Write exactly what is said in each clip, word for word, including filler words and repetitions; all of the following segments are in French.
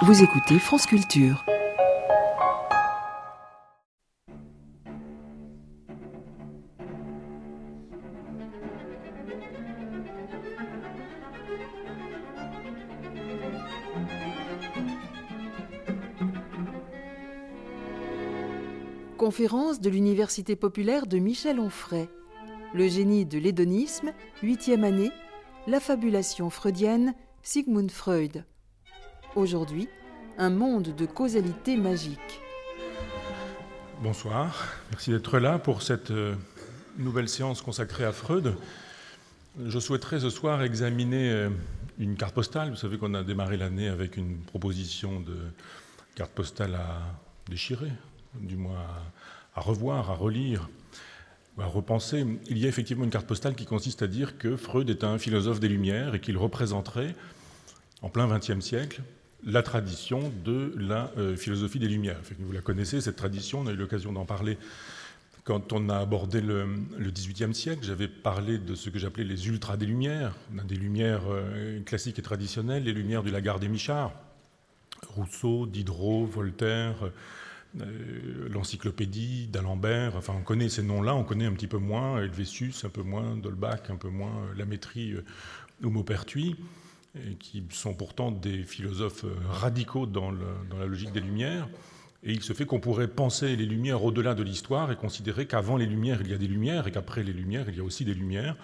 Vous écoutez France Culture. Conférence de l'Université populaire de Michel Onfray. Le génie de l'hédonisme, huitième année, l'affabulation freudienne, Sigmund Freud. Aujourd'hui, un monde de causalité magique. Bonsoir, merci d'être là pour cette euh, nouvelle séance consacrée à Freud. Je souhaiterais ce soir examiner euh, une carte postale. Vous savez qu'on a démarré l'année avec une proposition de carte postale à déchirer, du moins à, à revoir, à relire, à repenser. Il y a effectivement une carte postale qui consiste à dire que Freud est un philosophe des Lumières et qu'il représenterait, en plein vingtième siècle, la tradition de la euh, philosophie des Lumières. Enfin, vous la connaissez, cette tradition, on a eu l'occasion d'en parler quand on a abordé le, le dix-huitième siècle. J'avais parlé de ce que j'appelais les ultras des Lumières. On a des Lumières euh, classiques et traditionnelles, les Lumières du Lagarde et Michard, Rousseau, Diderot, Voltaire, euh, l'Encyclopédie, d'Alembert. Enfin, on connaît ces noms-là, on connaît un petit peu moins Helvétius, un peu moins d'Holbach, un peu moins euh, Lamétrie euh, ou Maupertuis, et qui sont pourtant des philosophes radicaux dans, le, dans la logique des Lumières. Et il se fait qu'on pourrait penser les Lumières au-delà de l'histoire et considérer qu'avant les Lumières, il y a des Lumières et qu'après les Lumières, il y a aussi des Lumières.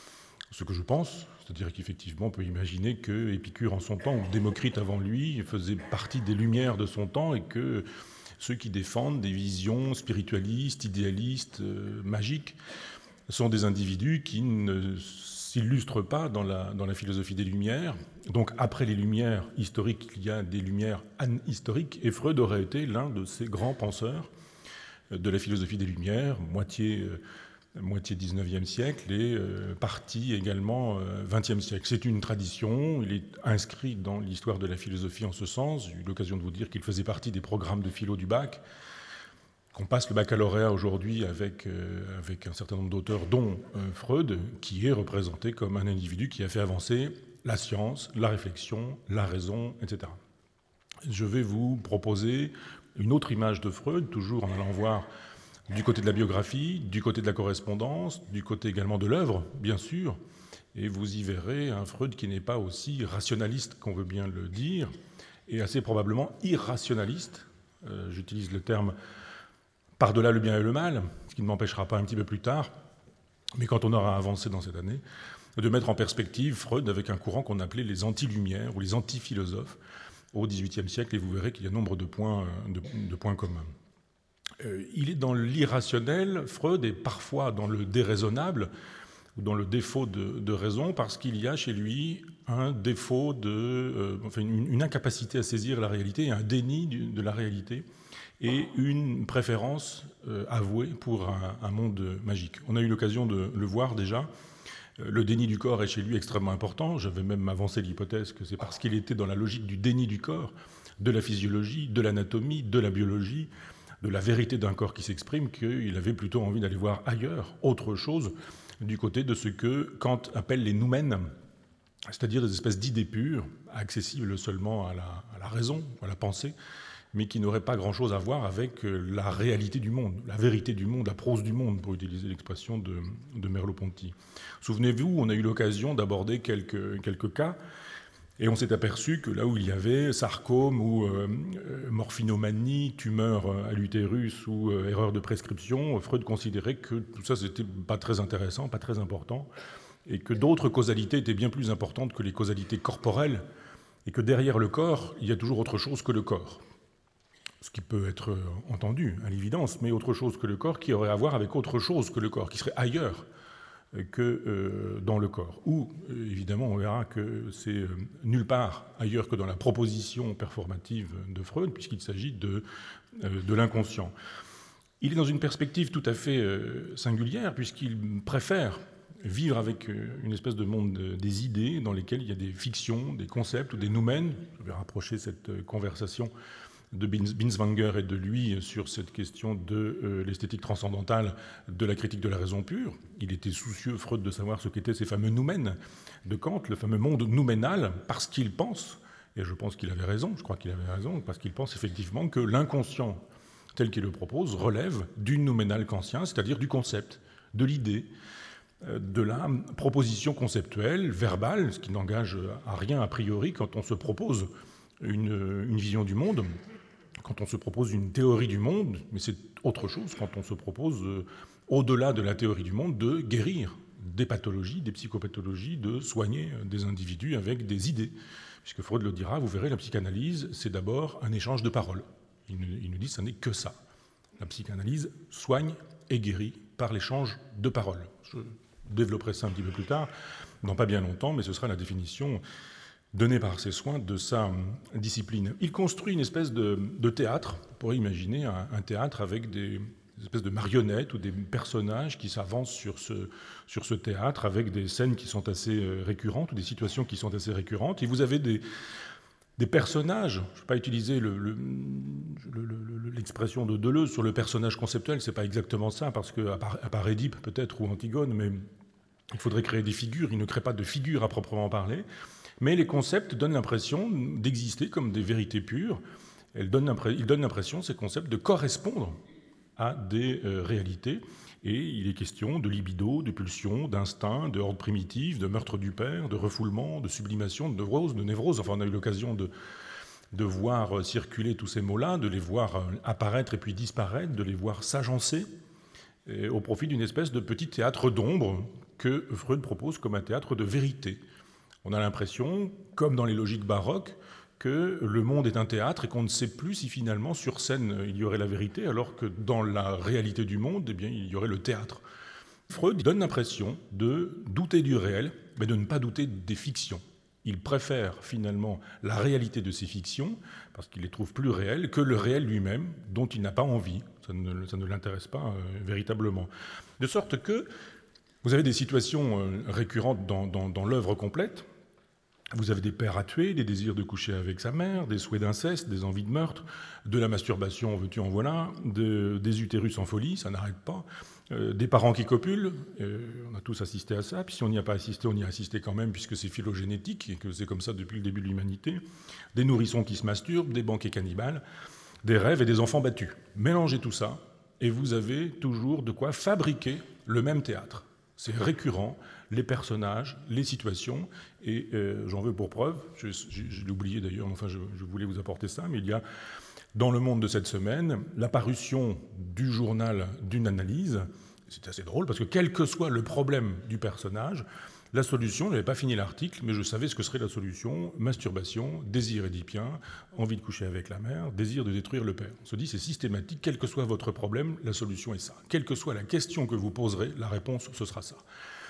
Ce que je pense, c'est-à-dire qu'effectivement, on peut imaginer que Épicure en son temps, ou Démocrite avant lui, faisait partie des Lumières de son temps et que ceux qui défendent des visions spiritualistes, idéalistes, euh, magiques, sont des individus qui ne s'illustre pas dans la, dans la philosophie des Lumières. Donc après les Lumières historiques, il y a des Lumières anhistoriques, et Freud aurait été l'un de ces grands penseurs de la philosophie des Lumières, moitié, euh, moitié dix-neuvième siècle et euh, partie également euh, vingtième siècle. C'est une tradition, il est inscrit dans l'histoire de la philosophie en ce sens. J'ai eu l'occasion de vous dire qu'il faisait partie des programmes de philo du bac, qu'on passe le baccalauréat aujourd'hui avec, euh, avec un certain nombre d'auteurs, dont euh, Freud, qui est représenté comme un individu qui a fait avancer la science, la réflexion, la raison, et cetera. Je vais vous proposer une autre image de Freud, toujours en allant voir du côté de la biographie, du côté de la correspondance, du côté également de l'œuvre, bien sûr, et vous y verrez un Freud qui n'est pas aussi rationaliste qu'on veut bien le dire, et assez probablement irrationaliste. Euh, j'utilise le terme par-delà le bien et le mal, ce qui ne m'empêchera pas un petit peu plus tard, mais quand on aura avancé dans cette année, de mettre en perspective Freud avec un courant qu'on appelait les anti-lumières ou les anti-philosophes au dix-huitième siècle, et vous verrez qu'il y a nombre de points, de, de points communs. Euh, il est dans l'irrationnel, Freud est parfois dans le déraisonnable, ou dans le défaut de, de raison, parce qu'il y a chez lui un défaut de... Euh, enfin, une, une incapacité à saisir la réalité, un déni du, de la réalité, et une préférence euh, avouée pour un, un monde magique. On a eu l'occasion de le voir déjà. Le déni du corps est chez lui extrêmement important. J'avais même avancé l'hypothèse que c'est parce qu'il était dans la logique du déni du corps, de la physiologie, de l'anatomie, de la biologie, de la vérité d'un corps qui s'exprime, qu'il avait plutôt envie d'aller voir ailleurs, autre chose, du côté de ce que Kant appelle les noumènes, c'est-à-dire des espèces d'idées pures, accessibles seulement à la, à la raison, à la pensée, mais qui n'aurait pas grand-chose à voir avec la réalité du monde, la vérité du monde, la prose du monde, pour utiliser l'expression de, de Merleau-Ponty. Souvenez-vous, on a eu l'occasion d'aborder quelques, quelques cas, et on s'est aperçu que là où il y avait sarcome ou euh, morphinomanie, tumeur à l'utérus ou euh, erreur de prescription, Freud considérait que tout ça, c'était pas très intéressant, pas très important, et que d'autres causalités étaient bien plus importantes que les causalités corporelles, et que derrière le corps, il y a toujours autre chose que le corps. Ce qui peut être entendu, à l'évidence, mais autre chose que le corps qui aurait à voir avec autre chose que le corps, qui serait ailleurs que euh, dans le corps. Ou, euh, évidemment, on verra que c'est euh, nulle part ailleurs que dans la proposition performative de Freud, puisqu'il s'agit de, euh, de l'inconscient. Il est dans une perspective tout à fait euh, singulière, puisqu'il préfère vivre avec une espèce de monde des idées dans lesquelles il y a des fictions, des concepts ou des noumènes. Je vais rapprocher cette conversation de Binswanger et de lui sur cette question de euh, l'esthétique transcendantale de la critique de la raison pure. Il était soucieux, Freud, de savoir ce qu'étaient ces fameux noumènes de Kant, le fameux monde nouménal, parce qu'il pense Et je pense qu'il avait raison, je crois qu'il avait raison, parce qu'il pense effectivement que l'inconscient, tel qu'il le propose, relève du nouménal kantien, c'est-à-dire du concept, de l'idée, de la proposition conceptuelle, verbale, ce qui n'engage à rien a priori quand on se propose une, une vision du monde, quand on se propose une théorie du monde, mais c'est autre chose quand on se propose, euh, au-delà de la théorie du monde, de guérir des pathologies, des psychopathologies, de soigner des individus avec des idées. Puisque Freud le dira, vous verrez, la psychanalyse, c'est d'abord un échange de paroles. Il nous, il nous dit que ce n'est que ça. La psychanalyse soigne et guérit par l'échange de paroles. Je développerai ça un petit peu plus tard, dans pas bien longtemps, mais ce sera la définition donnée par ses soins de sa discipline. Il construit une espèce de, de théâtre. On pourrait imaginer un, un théâtre avec des, des espèces de marionnettes ou des personnages qui s'avancent sur ce, sur ce théâtre avec des scènes qui sont assez récurrentes ou des situations qui sont assez récurrentes. Et vous avez des, des personnages, je ne vais pas utiliser le, le, le, le, l'expression de Deleuze sur le personnage conceptuel, ce n'est pas exactement ça, parce qu'à part, à part Édipe peut-être ou Antigone, mais il faudrait créer des figures, il ne crée pas de figures à proprement parler. Mais les concepts donnent l'impression d'exister comme des vérités pures. Ils donnent l'impression, ces concepts, de correspondre à des euh, réalités. Et il est question de libido, de pulsion, d'instinct, de ordre primitif, de meurtre du père, de refoulement, de sublimation, de névrose, de névrose. Enfin, on a eu l'occasion de, de voir circuler tous ces mots-là, de les voir apparaître et puis disparaître, de les voir s'agencer et, au profit d'une espèce de petit théâtre d'ombre que Freud propose comme un théâtre de vérité. On a l'impression, comme dans les logiques baroques, que le monde est un théâtre et qu'on ne sait plus si finalement sur scène il y aurait la vérité, alors que dans la réalité du monde, eh bien, il y aurait le théâtre. Freud donne l'impression de douter du réel, mais de ne pas douter des fictions. Il préfère finalement la réalité de ces fictions, parce qu'il les trouve plus réelles, que le réel lui-même, dont il n'a pas envie. Ça ne, ça ne l'intéresse pas euh, véritablement. De sorte que vous avez des situations euh, récurrentes dans, dans, dans l'œuvre complète. Vous avez des pères à tuer, des désirs de coucher avec sa mère, des souhaits d'inceste, des envies de meurtre, de la masturbation, veux-tu en voilà, de, des utérus en folie, ça n'arrête pas, euh, des parents qui copulent, euh, on a tous assisté à ça, puis si on n'y a pas assisté, on y a assisté quand même, puisque c'est phylogénétique, et que c'est comme ça depuis le début de l'humanité, des nourrissons qui se masturbent, des banquets cannibales, des rêves et des enfants battus. Mélangez tout ça, et vous avez toujours de quoi fabriquer le même théâtre. C'est récurrent, les personnages, les situations, et euh, j'en veux pour preuve, je, je, je l'ai oublié d'ailleurs, enfin je, je voulais vous apporter ça, mais il y a dans Le Monde de cette semaine l'apparition du journal d'une analyse. C'est assez drôle parce que quel que soit le problème du personnage, la solution, je n'avais pas fini l'article, mais je savais ce que serait la solution: masturbation, désir édipien, envie de coucher avec la mère, désir de détruire le père. On se dit c'est systématique, quel que soit votre problème, la solution est ça. Quelle que soit la question que vous poserez, la réponse, ce sera ça.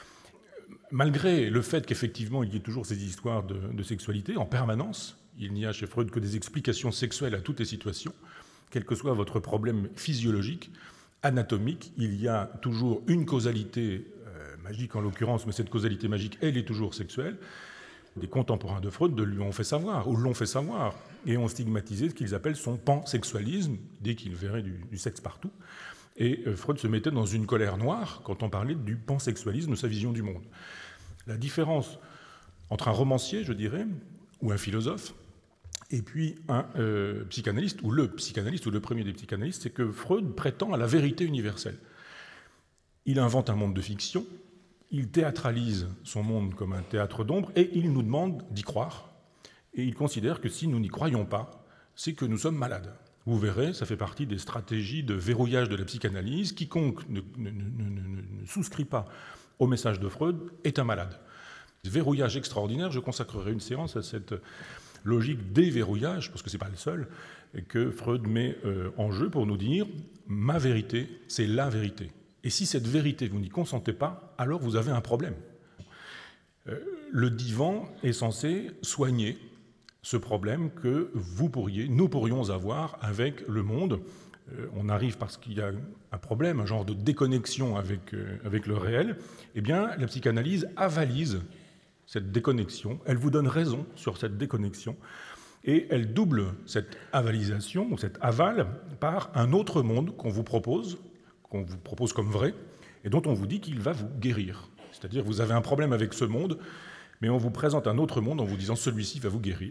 Malgré le fait qu'effectivement il y ait toujours ces histoires de, de sexualité en permanence, il n'y a chez Freud que des explications sexuelles à toutes les situations, quel que soit votre problème physiologique, anatomique, il y a toujours une causalité euh, magique en l'occurrence, mais cette causalité magique, elle est toujours sexuelle. Des contemporains de Freud lui ont fait savoir, ou l'ont fait savoir, et ont stigmatisé ce qu'ils appellent son pansexualisme, dès qu'ils verraient du, du sexe partout. Et euh, Freud se mettait dans une colère noire quand on parlait du pansexualisme, de sa vision du monde. La différence entre un romancier, je dirais, ou un philosophe, et puis un euh, psychanalyste, ou le psychanalyste, ou le premier des psychanalystes, c'est que Freud prétend à la vérité universelle. Il invente un monde de fiction, il théâtralise son monde comme un théâtre d'ombre, et il nous demande d'y croire. Et il considère que si nous n'y croyons pas, c'est que nous sommes malades. Vous verrez, ça fait partie des stratégies de verrouillage de la psychanalyse. Quiconque ne, ne, ne, ne, ne souscrit pas au message de Freud est un malade. Verrouillage extraordinaire, je consacrerai une séance à cette logique déverrouillage, parce que ce n'est pas le seul, que Freud met euh, en jeu pour nous dire « ma vérité, c'est la vérité ». Et si cette vérité, vous n'y consentez pas, alors vous avez un problème. Euh, le divan est censé soigner ce problème que vous pourriez, nous pourrions avoir avec le monde. Euh, on arrive parce qu'il y a un problème, un genre de déconnexion avec, euh, avec le réel. Eh bien, la psychanalyse avalise cette déconnexion, elle vous donne raison sur cette déconnexion, et elle double cette avalisation, ou cet aval, par un autre monde qu'on vous propose, qu'on vous propose comme vrai, et dont on vous dit qu'il va vous guérir. C'est-à-dire, vous avez un problème avec ce monde, mais on vous présente un autre monde en vous disant « celui-ci va vous guérir ».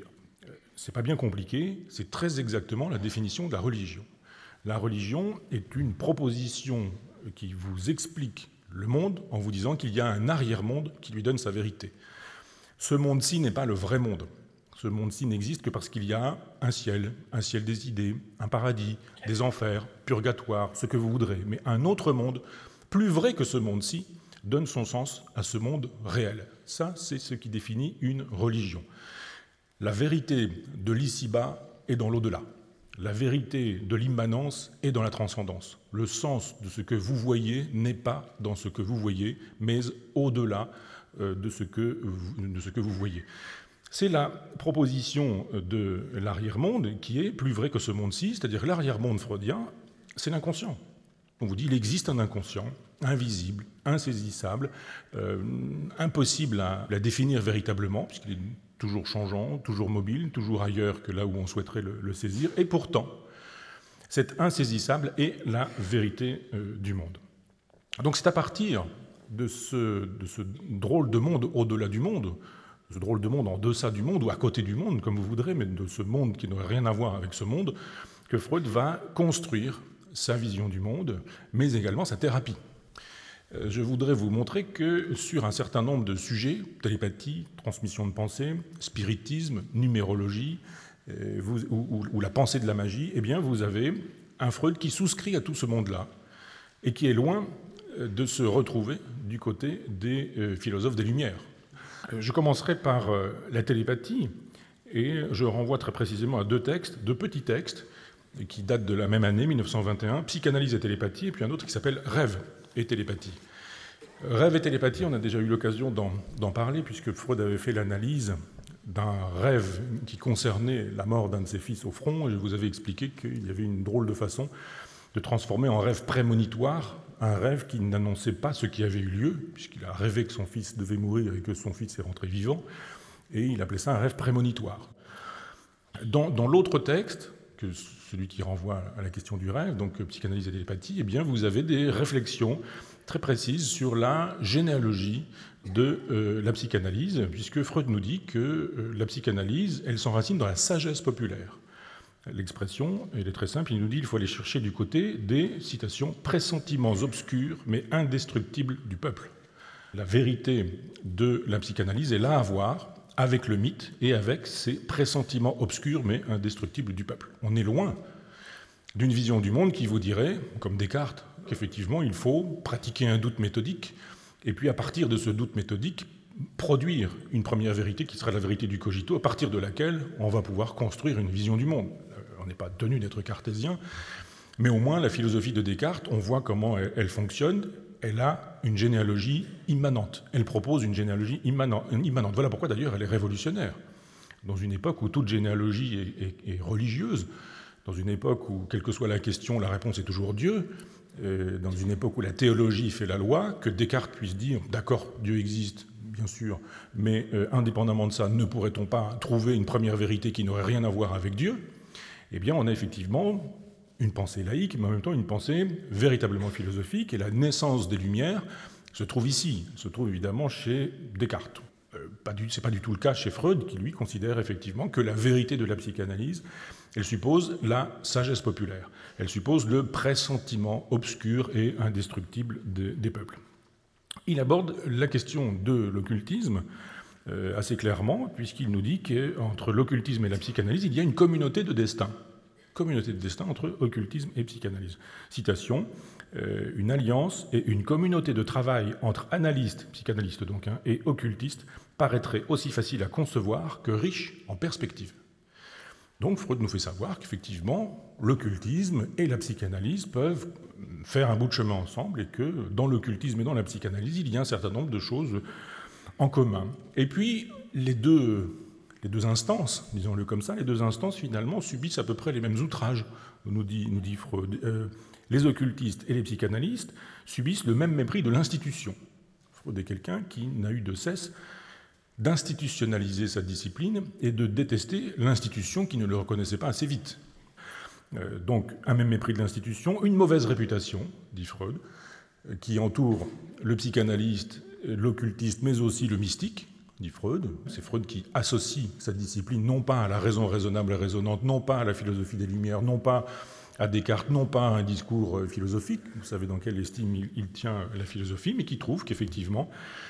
c'est pas bien compliqué, c'est très exactement la définition de la religion. La religion est une proposition qui vous explique le monde en vous disant qu'il y a un arrière-monde qui lui donne sa vérité. Ce monde-ci n'est pas le vrai monde. Ce monde-ci n'existe que parce qu'il y a un ciel, un ciel des idées, un paradis, des enfers, purgatoire, ce que vous voudrez. Mais un autre monde, plus vrai que ce monde-ci, donne son sens à ce monde réel. Ça, c'est ce qui définit une religion. La vérité de l'ici-bas est dans l'au-delà. La vérité de l'immanence est dans la transcendance. Le sens de ce que vous voyez n'est pas dans ce que vous voyez, mais au-delà de ce que vous, de ce que vous voyez. C'est la proposition de l'arrière-monde qui est plus vraie que ce monde-ci, c'est-à-dire l'arrière-monde freudien, c'est l'inconscient. On vous dit qu'il existe un inconscient, invisible, insaisissable, euh, impossible à, à définir véritablement, puisqu'il est toujours changeant, toujours mobile, toujours ailleurs que là où on souhaiterait le, le saisir, et pourtant, cet insaisissable est la vérité euh, du monde. Donc c'est à partir de ce, de ce drôle de monde au-delà du monde, ce drôle de monde en deçà du monde, ou à côté du monde, comme vous voudrez, mais de ce monde qui n'aurait rien à voir avec ce monde, que Freud va construire sa vision du monde, mais également sa thérapie. Je voudrais vous montrer que sur un certain nombre de sujets, télépathie, transmission de pensée, spiritisme, numérologie, vous, ou, ou la pensée de la magie, eh bien vous avez un Freud qui souscrit à tout ce monde-là et qui est loin de se retrouver du côté des philosophes des Lumières. Je commencerai par la télépathie et je renvoie très précisément à deux textes, deux petits textes qui datent de la même année, mille neuf cent vingt et un, Psychanalyse et télépathie, et puis un autre qui s'appelle Rêve et télépathie. Rêve et télépathie, on a déjà eu l'occasion d'en, d'en parler puisque Freud avait fait l'analyse d'un rêve qui concernait la mort d'un de ses fils au front, et je vous avais expliqué qu'il y avait une drôle de façon de transformer en rêve prémonitoire un rêve qui n'annonçait pas ce qui avait eu lieu, puisqu'il a rêvé que son fils devait mourir et que son fils est rentré vivant, et il appelait ça un rêve prémonitoire. Dans, dans l'autre texte, que celui qui renvoie à la question du rêve, donc psychanalyse et télépathie, eh bien vous avez des réflexions très précises sur la généalogie de euh, la psychanalyse, puisque Freud nous dit que euh, la psychanalyse, elle s'enracine dans la sagesse populaire. L'expression, elle est très simple, il nous dit qu'il faut aller chercher du côté des, citations, « pressentiments obscurs mais indestructibles du peuple ». La vérité de la psychanalyse est là à voir avec le mythe et avec ces pressentiments obscurs mais indestructibles du peuple. On est loin d'une vision du monde qui vous dirait, comme Descartes, qu'effectivement il faut pratiquer un doute méthodique et puis à partir de ce doute méthodique, produire une première vérité qui sera la vérité du cogito, à partir de laquelle on va pouvoir construire une vision du monde. On n'est pas tenu d'être cartésien, mais au moins la philosophie de Descartes, on voit comment elle, elle fonctionne. Elle a une généalogie immanente. Elle propose une généalogie immanente. Voilà pourquoi d'ailleurs elle est révolutionnaire. Dans une époque où toute généalogie est, est, est religieuse, dans une époque où, quelle que soit la question, la réponse est toujours Dieu, euh, dans une époque où la théologie fait la loi, que Descartes puisse dire « d'accord, Dieu existe », bien sûr, mais euh, indépendamment de ça, ne pourrait-on pas trouver une première vérité qui n'aurait rien à voir avec Dieu ? Eh bien, on a effectivement une pensée laïque, mais en même temps une pensée véritablement philosophique, et la naissance des Lumières se trouve ici, se trouve évidemment chez Descartes. Euh, pas du, c'est pas du tout le cas chez Freud, qui lui considère effectivement que la vérité de la psychanalyse, elle suppose la sagesse populaire, elle suppose le pressentiment obscur et indestructible de, des peuples. Il aborde la question de l'occultisme euh, assez clairement, puisqu'il nous dit qu'entre l'occultisme et la psychanalyse, il y a une communauté de destin. Communauté de destin entre occultisme et psychanalyse. Citation, euh, une alliance et une communauté de travail entre analystes, psychanalystes donc, hein, et occultistes paraîtrait aussi facile à concevoir que riche en perspectives. Donc Freud nous fait savoir qu'effectivement, l'occultisme et la psychanalyse peuvent faire un bout de chemin ensemble et que dans l'occultisme et dans la psychanalyse, il y a un certain nombre de choses en commun. Et puis, les deux, les deux instances, disons-le comme ça, les deux instances finalement subissent à peu près les mêmes outrages, nous dit, nous dit Freud. Euh, les occultistes et les psychanalystes subissent le même mépris de l'institution. Freud est quelqu'un qui n'a eu de cesse d'institutionnaliser sa discipline et de détester l'institution qui ne le reconnaissait pas assez vite. Euh, donc, un même mépris de l'institution, une mauvaise réputation, dit Freud, qui entoure le psychanalyste, l'occultiste, mais aussi le mystique, dit Freud. C'est Freud qui associe sa discipline non pas à la raison raisonnable et raisonnante, non pas à la philosophie des Lumières, non pas à Descartes, non pas à un discours philosophique, vous savez dans quelle estime il, il tient la philosophie, mais qui trouve qu'effectivement,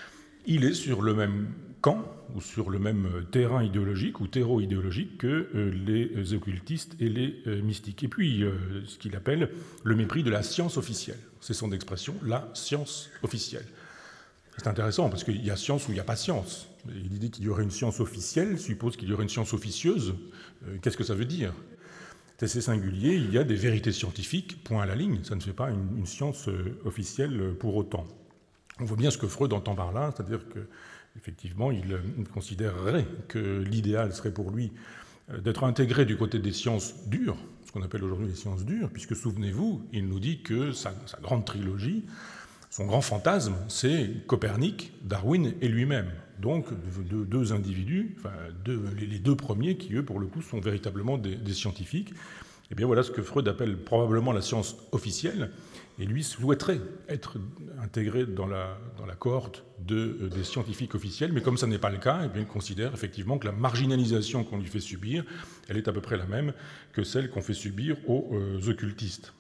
il est sur le même camp, ou sur le même terrain idéologique, ou terreau idéologique, que euh, les occultistes et les euh, mystiques. Et puis, euh, ce qu'il appelle le mépris de la science officielle. C'est son expression, la science officielle. C'est intéressant, parce qu'il y a science ou il n'y a pas science. L'idée qu'il y aurait une science officielle suppose qu'il y aurait une science officieuse. Euh, qu'est-ce que ça veut dire ? C'est assez singulier, il y a des vérités scientifiques, point à la ligne, ça ne fait pas une, une science euh, officielle pour autant. On voit bien ce que Freud entend par là, c'est-à-dire qu'effectivement, il, il considérerait que l'idéal serait pour lui d'être intégré du côté des sciences dures, ce qu'on appelle aujourd'hui les sciences dures, puisque, souvenez-vous, il nous dit que sa, sa grande trilogie, son grand fantasme, c'est Copernic, Darwin et lui-même. Donc, deux, deux individus, enfin, deux, les deux premiers qui, eux, pour le coup, sont véritablement des, des scientifiques. Et bien voilà ce que Freud appelle probablement la science officielle, et lui souhaiterait être intégré dans la, dans la cohorte de, des scientifiques officiels, mais comme ça n'est pas le cas, et bien il considère effectivement que la marginalisation qu'on lui fait subir, elle est à peu près la même que celle qu'on fait subir aux euh, occultistes.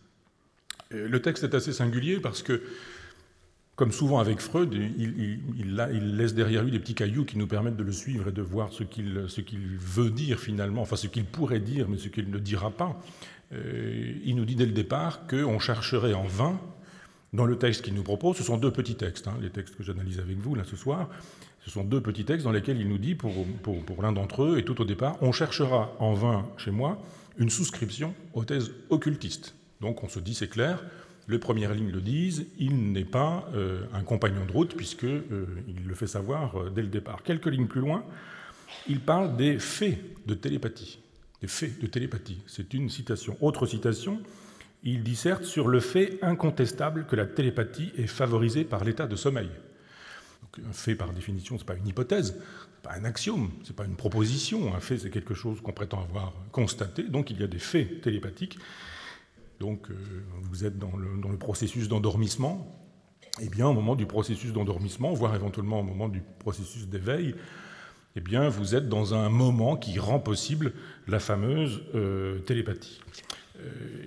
Et le texte est assez singulier parce que, comme souvent avec Freud, il, il, il, il laisse derrière lui des petits cailloux qui nous permettent de le suivre et de voir ce qu'il, ce qu'il veut dire finalement, enfin ce qu'il pourrait dire, mais ce qu'il ne dira pas. Euh, il nous dit dès le départ qu'on chercherait en vain, dans le texte qu'il nous propose, ce sont deux petits textes, hein, les textes que j'analyse avec vous là ce soir, ce sont deux petits textes dans lesquels il nous dit, pour, pour, pour l'un d'entre eux, et tout au départ, on cherchera en vain chez moi une souscription aux thèses occultistes. Donc on se dit, c'est clair, les premières lignes le disent, il n'est pas euh, un compagnon de route, puisqu'il euh, le fait savoir euh, dès le départ. Quelques lignes plus loin, il parle des faits de télépathie. Des faits de télépathie. C'est une citation. Autre citation, il disserte sur le fait incontestable que la télépathie est favorisée par l'état de sommeil. Donc, un fait, par définition, ce n'est pas une hypothèse, ce n'est pas un axiome, ce n'est pas une proposition. Un fait, c'est quelque chose qu'on prétend avoir constaté. Donc, il y a des faits télépathiques. Donc, euh, vous êtes dans le, dans le processus d'endormissement. Eh bien, au moment du processus d'endormissement, voire éventuellement au moment du processus d'éveil, eh bien, vous êtes dans un moment qui rend possible la fameuse euh, télépathie. Euh,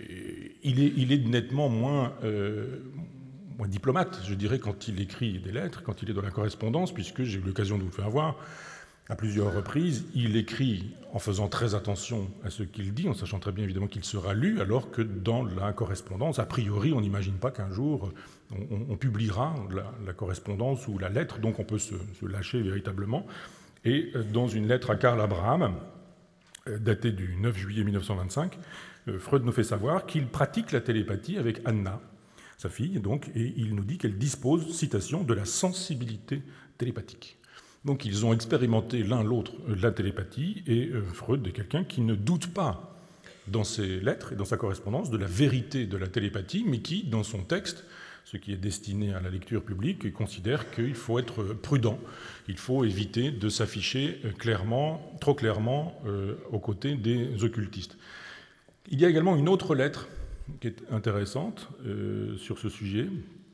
il, est, il est nettement moins, euh, moins diplomate, je dirais, quand il écrit des lettres, quand il est dans la correspondance, puisque j'ai eu l'occasion de vous le faire voir à plusieurs reprises. Il écrit en faisant très attention à ce qu'il dit, en sachant très bien évidemment qu'il sera lu, alors que dans la correspondance, a priori, on n'imagine pas qu'un jour on, on publiera la, la correspondance ou la lettre, donc on peut se, se lâcher véritablement. Et dans une lettre à Karl Abraham, datée du neuf juillet mille neuf cent vingt-cinq, Freud nous fait savoir qu'il pratique la télépathie avec Anna, sa fille, donc, et il nous dit qu'elle dispose, citation, de la sensibilité télépathique. Donc ils ont expérimenté l'un l'autre la télépathie, et Freud est quelqu'un qui ne doute pas dans ses lettres et dans sa correspondance de la vérité de la télépathie, mais qui, dans son texte, ce qui est destiné à la lecture publique, considère qu'il faut être prudent. Il faut éviter de s'afficher clairement, trop clairement, euh, aux côtés des occultistes. Il y a également une autre lettre qui est intéressante euh, sur ce sujet.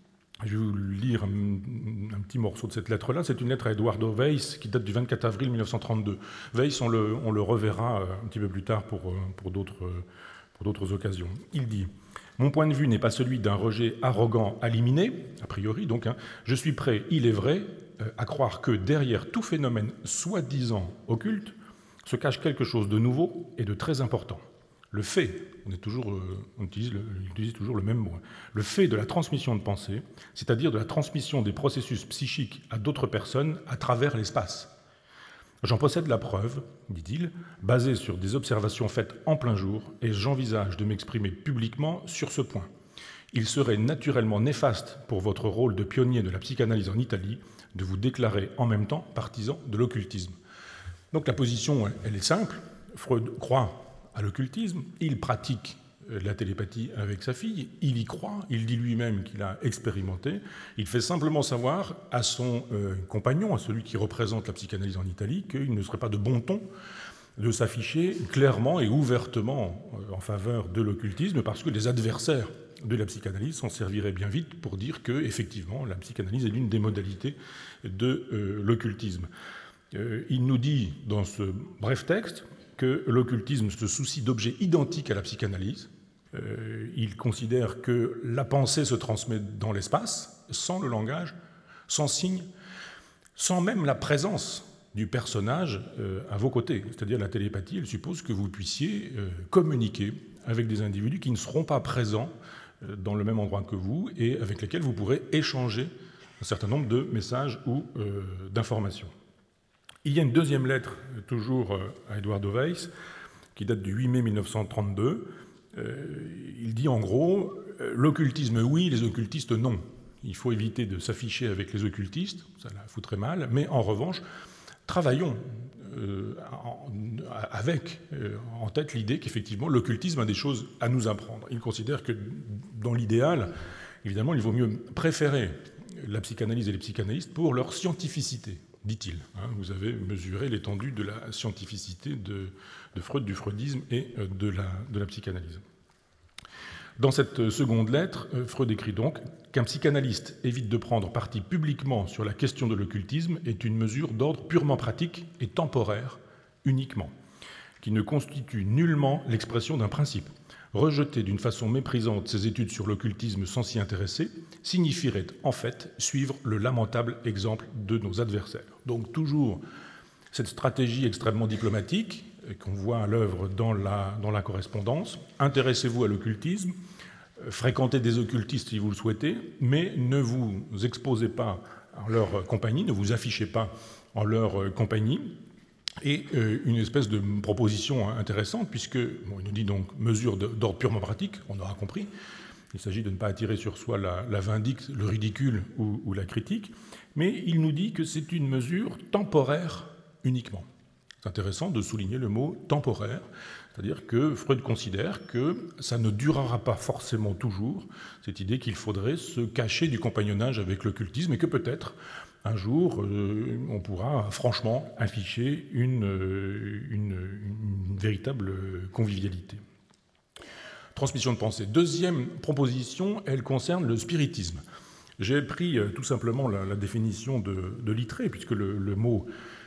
Je vais vous lire un, un petit morceau de cette lettre-là. C'est une lettre à Eduardo Weiss qui date du vingt-quatre avril mille neuf cent trente-deux. Weiss, on le, on le reverra un petit peu plus tard pour, pour, d'autres, pour d'autres occasions. Il dit... Mon point de vue n'est pas celui d'un rejet arrogant à éliminer, a priori, donc, hein, je suis prêt, il est vrai, euh, à croire que derrière tout phénomène soi-disant occulte se cache quelque chose de nouveau et de très important. Le fait, on, est toujours, euh, on utilise, le, on utilise toujours le même mot, hein, le fait de la transmission de pensée, c'est-à-dire de la transmission des processus psychiques à d'autres personnes à travers l'espace. J'en possède la preuve, dit-il, basée sur des observations faites en plein jour, et j'envisage de m'exprimer publiquement sur ce point. Il serait naturellement néfaste pour votre rôle de pionnier de la psychanalyse en Italie de vous déclarer en même temps partisan de l'occultisme. Donc la position, elle est simple. Freud croit à l'occultisme, il pratique la télépathie avec sa fille, il y croit, il dit lui-même qu'il a expérimenté, il fait simplement savoir à son euh, compagnon, à celui qui représente la psychanalyse en Italie, qu'il ne serait pas de bon ton de s'afficher clairement et ouvertement euh, en faveur de l'occultisme, parce que les adversaires de la psychanalyse s'en serviraient bien vite pour dire que, effectivement, la psychanalyse est l'une des modalités de euh, l'occultisme. Euh, il nous dit, dans ce bref texte, que l'occultisme se soucie d'objets identiques à la psychanalyse. Euh, il considère que la pensée se transmet dans l'espace, sans le langage, sans signe, sans même la présence du personnage euh, à vos côtés. C'est-à-dire la télépathie, elle suppose que vous puissiez euh, communiquer avec des individus qui ne seront pas présents euh, dans le même endroit que vous et avec lesquels vous pourrez échanger un certain nombre de messages ou euh, d'informations. Il y a une deuxième lettre, toujours à Eduardo Weiss, qui date du huit mai mille neuf cent trente-deux. Euh, il dit en gros, euh, l'occultisme oui, les occultistes non. Il faut éviter de s'afficher avec les occultistes, ça la foutrait mal, mais en revanche, travaillons euh, en, avec euh, en tête l'idée qu'effectivement l'occultisme a des choses à nous apprendre. Il considère que dans l'idéal, évidemment, il vaut mieux préférer la psychanalyse et les psychanalystes pour leur scientificité, dit-il. Hein, vous avez mesuré l'étendue de la scientificité de, de Freud, du freudisme et de la, de la psychanalyse. Dans cette seconde lettre, Freud écrit donc qu'un psychanalyste évite de prendre parti publiquement sur la question de l'occultisme est une mesure d'ordre purement pratique et temporaire uniquement, qui ne constitue nullement l'expression d'un principe. Rejeter d'une façon méprisante ses études sur l'occultisme sans s'y intéresser signifierait en fait suivre le lamentable exemple de nos adversaires. Donc toujours cette stratégie extrêmement diplomatique qu'on voit à l'œuvre dans la, dans la correspondance. Intéressez-vous à l'occultisme, fréquentez des occultistes si vous le souhaitez, mais ne vous exposez pas en leur compagnie, ne vous affichez pas en leur compagnie. Et euh, une espèce de proposition intéressante, puisque, bon, il nous dit donc mesure d'ordre purement pratique, on aura compris, il s'agit de ne pas attirer sur soi la, la vindicte, le ridicule ou, ou la critique, mais il nous dit que c'est une mesure temporaire uniquement. C'est intéressant de souligner le mot temporaire, c'est-à-dire que Freud considère que ça ne durera pas forcément toujours, cette idée qu'il faudrait se cacher du compagnonnage avec l'occultisme et que peut-être un jour euh, on pourra franchement afficher une, une, une véritable convivialité. Transmission de pensée. Deuxième proposition, elle concerne le spiritisme. J'ai pris euh, tout simplement la, la définition de, de Littré, puisque le, le mot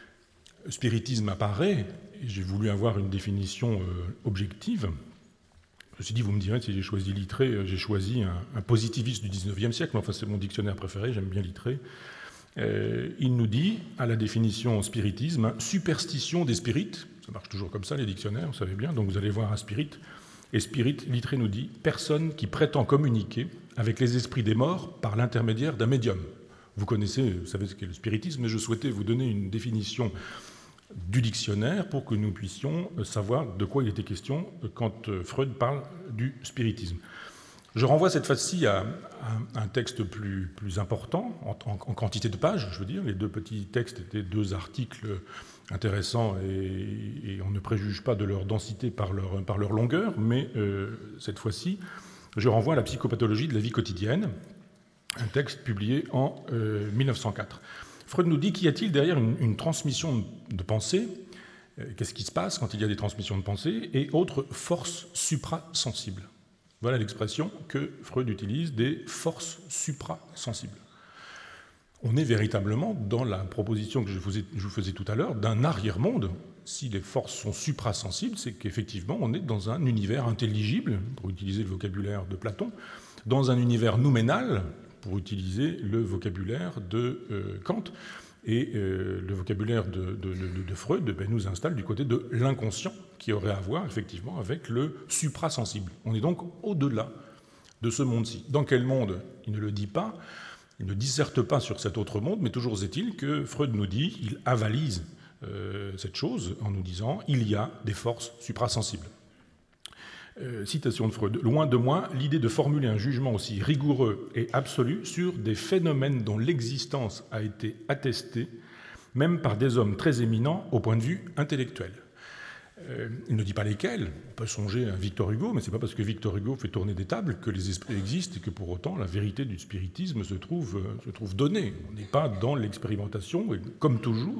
spiritisme apparaît, et j'ai voulu avoir une définition euh, objective. Je me suis dit, vous me direz, si j'ai choisi Littré, j'ai choisi un, un positiviste du dix-neuvième siècle, mais enfin c'est mon dictionnaire préféré, j'aime bien Littré. Euh, il nous dit, à la définition spiritisme, superstition des spirites, ça marche toujours comme ça les dictionnaires, vous savez bien, donc vous allez voir un spirit, et spirit, Littré nous dit, personne qui prétend communiquer avec les esprits des morts par l'intermédiaire d'un médium. Vous connaissez, vous savez ce qu'est le spiritisme, mais je souhaitais vous donner une définition du dictionnaire pour que nous puissions savoir de quoi il était question quand Freud parle du spiritisme. Je renvoie cette fois-ci à un texte plus, plus important, en, en, en quantité de pages, je veux dire. Les deux petits textes étaient deux articles intéressants et, et on ne préjuge pas de leur densité par leur, par leur longueur, mais euh, cette fois-ci, je renvoie à la psychopathologie de la vie quotidienne, un texte publié en euh, mille neuf cent quatre. Freud nous dit qu'y a-t-il derrière une, une transmission de pensée, euh, qu'est-ce qui se passe quand il y a des transmissions de pensée, et autres forces suprasensibles. Voilà l'expression que Freud utilise, des forces suprasensibles. On est véritablement dans la proposition que je vous, faisais, je vous faisais tout à l'heure d'un arrière-monde. Si les forces sont suprasensibles, c'est qu'effectivement on est dans un univers intelligible, pour utiliser le vocabulaire de Platon, dans un univers nouménal, pour utiliser le vocabulaire de euh, Kant. Et euh, le vocabulaire de, de, de, de Freud ben, nous installe du côté de l'inconscient, qui aurait à voir effectivement avec le suprasensible. On est donc au-delà de ce monde-ci. Dans quel monde? Il ne le dit pas, il ne disserte pas sur cet autre monde, mais toujours est-il que Freud nous dit, il avalise euh, cette chose en nous disant « il y a des forces suprasensibles ». Euh, citation de Freud. « Loin de moi l'idée de formuler un jugement aussi rigoureux et absolu sur des phénomènes dont l'existence a été attestée, même par des hommes très éminents au point de vue intellectuel. » Euh, il ne dit pas lesquels. On peut songer à Victor Hugo, mais ce n'est pas parce que Victor Hugo fait tourner des tables que les esprits existent et que pour autant la vérité du spiritisme se trouve, euh, se trouve donnée. On n'est pas dans l'expérimentation, et comme toujours,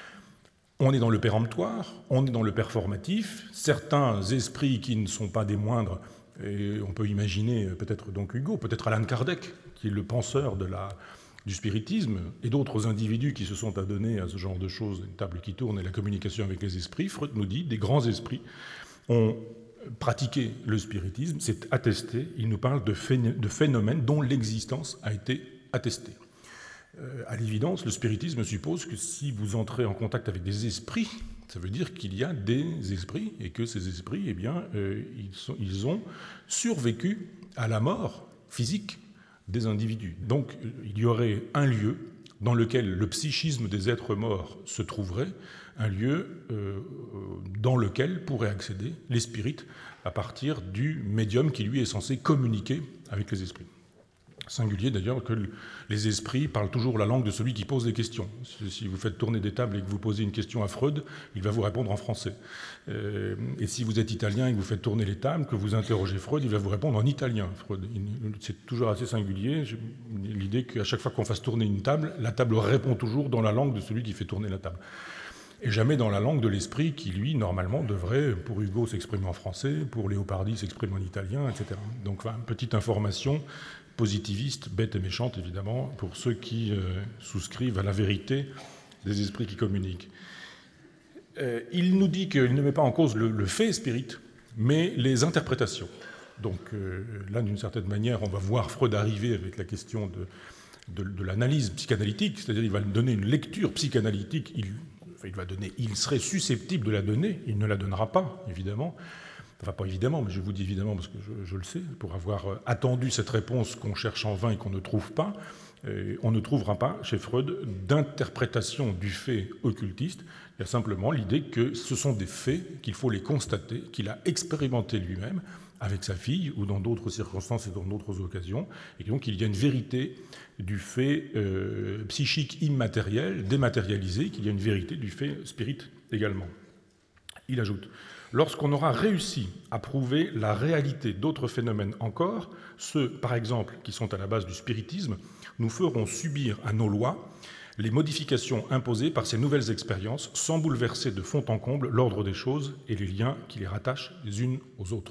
on est dans le péremptoire, on est dans le performatif. Certains esprits qui ne sont pas des moindres, et on peut imaginer peut-être donc Hugo, peut-être Allan Kardec, qui est le penseur de la, du spiritisme et d'autres individus qui se sont adonnés à ce genre de choses, une table qui tourne et la communication avec les esprits, Freud nous dit des grands esprits ont pratiqué le spiritisme, c'est attesté, il nous parle de phénomènes dont l'existence a été attestée. Euh, à l'évidence, le spiritisme suppose que si vous entrez en contact avec des esprits, ça veut dire qu'il y a des esprits et que ces esprits, eh bien, euh, ils, sont, ils ont survécu à la mort physique des individus. Donc, il y aurait un lieu dans lequel le psychisme des êtres morts se trouverait, un lieu euh, dans lequel pourraient accéder les spirites à partir du médium qui, lui, est censé communiquer avec les esprits. Singulier d'ailleurs que les esprits parlent toujours la langue de celui qui pose des questions. Si vous faites tourner des tables et que vous posez une question à Freud, il va vous répondre en français. Euh, et si vous êtes italien et que vous faites tourner les tables, que vous interrogez Freud, il va vous répondre en italien. Freud, c'est toujours assez singulier, l'idée qu'à chaque fois qu'on fasse tourner une table, la table répond toujours dans la langue de celui qui fait tourner la table. Et jamais dans la langue de l'esprit qui, lui, normalement, devrait, pour Hugo, s'exprimer en français, pour Léopardi s'exprimer en italien, et cetera. Donc, enfin, petite information positiviste, bête et méchante, évidemment, pour ceux qui euh, souscrivent à la vérité des esprits qui communiquent. Euh, il nous dit qu'il ne met pas en cause le, le fait spirit, mais les interprétations. Donc euh, là, d'une certaine manière, on va voir Freud arriver avec la question de, de, de l'analyse psychanalytique, c'est-à-dire qu'il va donner une lecture psychanalytique, il, enfin, il va donner, il serait susceptible de la donner, il ne la donnera pas, évidemment. Enfin, pas évidemment, mais je vous dis évidemment parce que je, je le sais, pour avoir attendu cette réponse qu'on cherche en vain et qu'on ne trouve pas, euh, on ne trouvera pas chez Freud d'interprétation du fait occultiste. Il y a simplement l'idée que ce sont des faits, qu'il faut les constater, qu'il a expérimenté lui-même avec sa fille ou dans d'autres circonstances et dans d'autres occasions, et donc il y a une vérité du fait euh, psychique immatériel, dématérialisé, qu'il y a une vérité du fait spirit également. Il ajoute: lorsqu'on aura réussi à prouver la réalité d'autres phénomènes encore, ceux, par exemple, qui sont à la base du spiritisme, nous ferons subir à nos lois les modifications imposées par ces nouvelles expériences, sans bouleverser de fond en comble l'ordre des choses et les liens qui les rattachent les unes aux autres.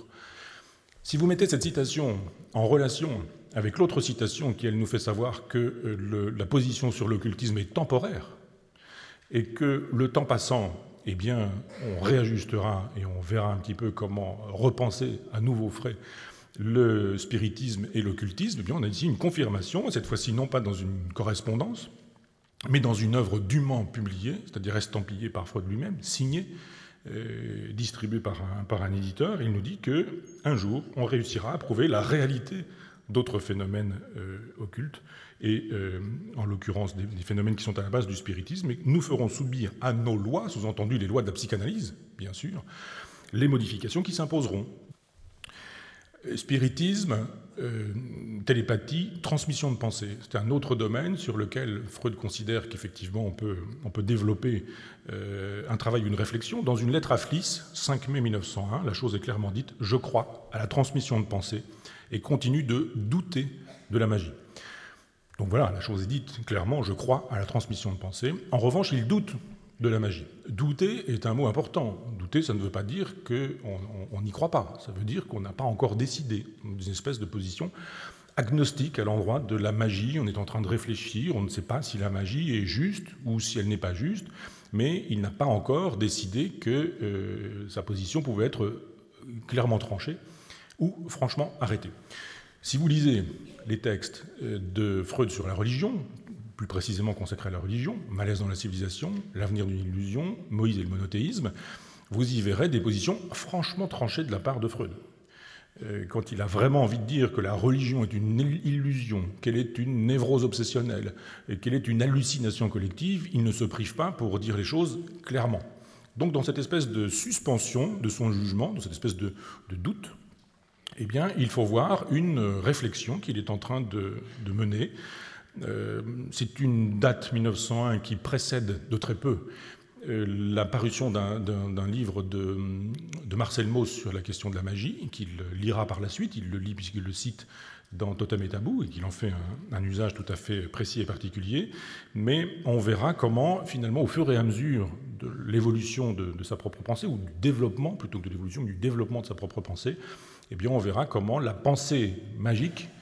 Si vous mettez cette citation en relation avec l'autre citation qui, elle, nous fait savoir que le, la position sur l'occultisme est temporaire et que le temps passant, eh bien, on réajustera et on verra un petit peu comment repenser à nouveau frais le spiritisme et l'occultisme, eh bien, on a ici une confirmation, cette fois-ci non pas dans une correspondance, mais dans une œuvre dûment publiée, c'est-à-dire estampillée par Freud lui-même, signée, euh, distribuée par un, par un éditeur. Il nous dit qu'un jour, on réussira à prouver la réalité d'autres phénomènes euh, occultes, et euh, en l'occurrence des, des phénomènes qui sont à la base du spiritisme, et nous ferons subir à nos lois, sous-entendu les lois de la psychanalyse, bien sûr, les modifications qui s'imposeront. Spiritisme, euh, télépathie, transmission de pensée. C'est un autre domaine sur lequel Freud considère qu'effectivement on peut, on peut développer euh, un travail, une réflexion. Dans une lettre à Fliss, cinq mai mille neuf cent un, la chose est clairement dite: « Je crois à la transmission de pensée et continue de douter de la magie. » Donc voilà, la chose est dite clairement: je crois à la transmission de pensée. En revanche, il doute de la magie. Douter est un mot important. Douter, ça ne veut pas dire qu'on n'y croit pas. Ça veut dire qu'on n'a pas encore décidé. Une espèce de position agnostique à l'endroit de la magie. On est en train de réfléchir. On ne sait pas si la magie est juste ou si elle n'est pas juste. Mais il n'a pas encore décidé que euh, sa position pouvait être clairement tranchée ou franchement arrêtée. Si vous lisez les textes de Freud sur la religion, plus précisément consacrés à la religion, Malaise dans la civilisation, L'avenir d'une illusion, Moïse et le monothéisme, vous y verrez des positions franchement tranchées de la part de Freud. Quand il a vraiment envie de dire que la religion est une illusion, qu'elle est une névrose obsessionnelle, et qu'elle est une hallucination collective, il ne se prive pas pour dire les choses clairement. Donc dans cette espèce de suspension de son jugement, dans cette espèce de, de doute, eh bien, il faut voir une réflexion qu'il est en train de, de mener. Euh, c'est une date mille neuf cent un qui précède de très peu euh, la parution d'un, d'un, d'un livre de, de Marcel Mauss sur la question de la magie, qu'il lira par la suite. Il le lit puisqu'il le cite dans Totem et Tabou et qu'il en fait un, un usage tout à fait précis et particulier. Mais on verra comment, finalement, au fur et à mesure de l'évolution de, de sa propre pensée, ou du développement, plutôt que de l'évolution, du développement de sa propre pensée, eh bien, on verra comment la pensée magique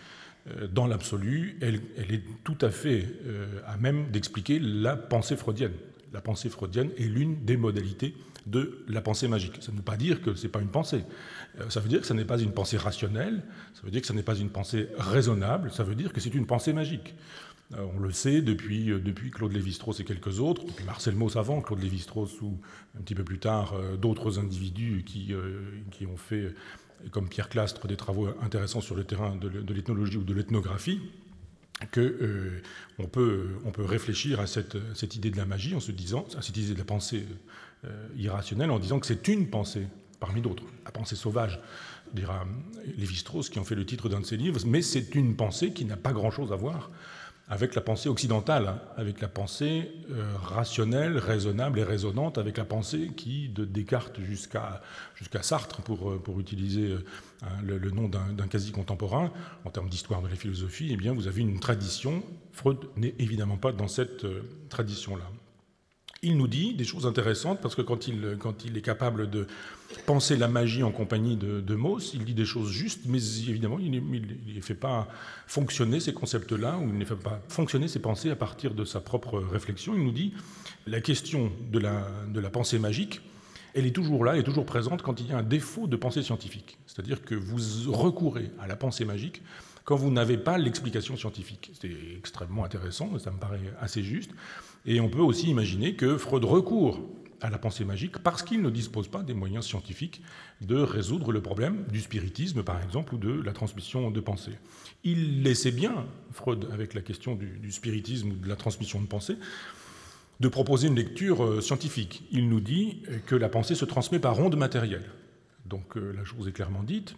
euh, dans l'absolu, elle, elle est tout à fait euh, à même d'expliquer la pensée freudienne. La pensée freudienne est l'une des modalités de la pensée magique. Ça ne veut pas dire que ce n'est pas une pensée. Euh, ça veut dire que ce n'est pas une pensée rationnelle, ça veut dire que ce n'est pas une pensée raisonnable, ça veut dire que c'est une pensée magique. Euh, on le sait depuis, euh, depuis Claude Lévi-Strauss et quelques autres, depuis Marcel Mauss avant, Claude Lévi-Strauss ou un petit peu plus tard euh, d'autres individus qui, euh, qui ont fait, comme Pierre Clastre, des travaux intéressants sur le terrain de, de l'ethnologie ou de l'ethnographie, qu'on euh, peut, on peut réfléchir à cette, cette idée de la magie en se disant, à cette idée de la pensée euh, irrationnelle en disant que c'est une pensée parmi d'autres, la pensée sauvage, dira Lévi-Strauss, qui en fait le titre d'un de ses livres, mais c'est une pensée qui n'a pas grand-chose à voir avec la pensée occidentale, hein, avec la pensée euh, rationnelle, raisonnable et raisonnante, avec la pensée qui, de Descartes jusqu'à jusqu'à Sartre, pour, pour utiliser euh, le, le nom d'un, d'un quasi-contemporain, en termes d'histoire de la philosophie, eh bien, vous avez une tradition. Freud n'est évidemment pas dans cette euh, tradition-là. Il nous dit des choses intéressantes, parce que quand il, quand il est capable de penser la magie en compagnie de, de Mauss, il dit des choses justes, mais évidemment, il ne fait pas fonctionner ces concepts-là, ou il ne fait pas fonctionner ses pensées à partir de sa propre réflexion. Il nous dit la question de la, de la pensée magique, elle est toujours là, elle est toujours présente quand il y a un défaut de pensée scientifique. C'est-à-dire que vous recourez à la pensée magique quand vous n'avez pas l'explication scientifique. C'est extrêmement intéressant, ça me paraît assez juste. Et on peut aussi imaginer que Freud recourt à la pensée magique parce qu'il ne dispose pas des moyens scientifiques de résoudre le problème du spiritisme, par exemple, ou de la transmission de pensée. Il laissait bien, Freud, avec la question du, du spiritisme ou de la transmission de pensée, de proposer une lecture scientifique. Il nous dit que la pensée se transmet par ondes matérielles. Donc la chose est clairement dite.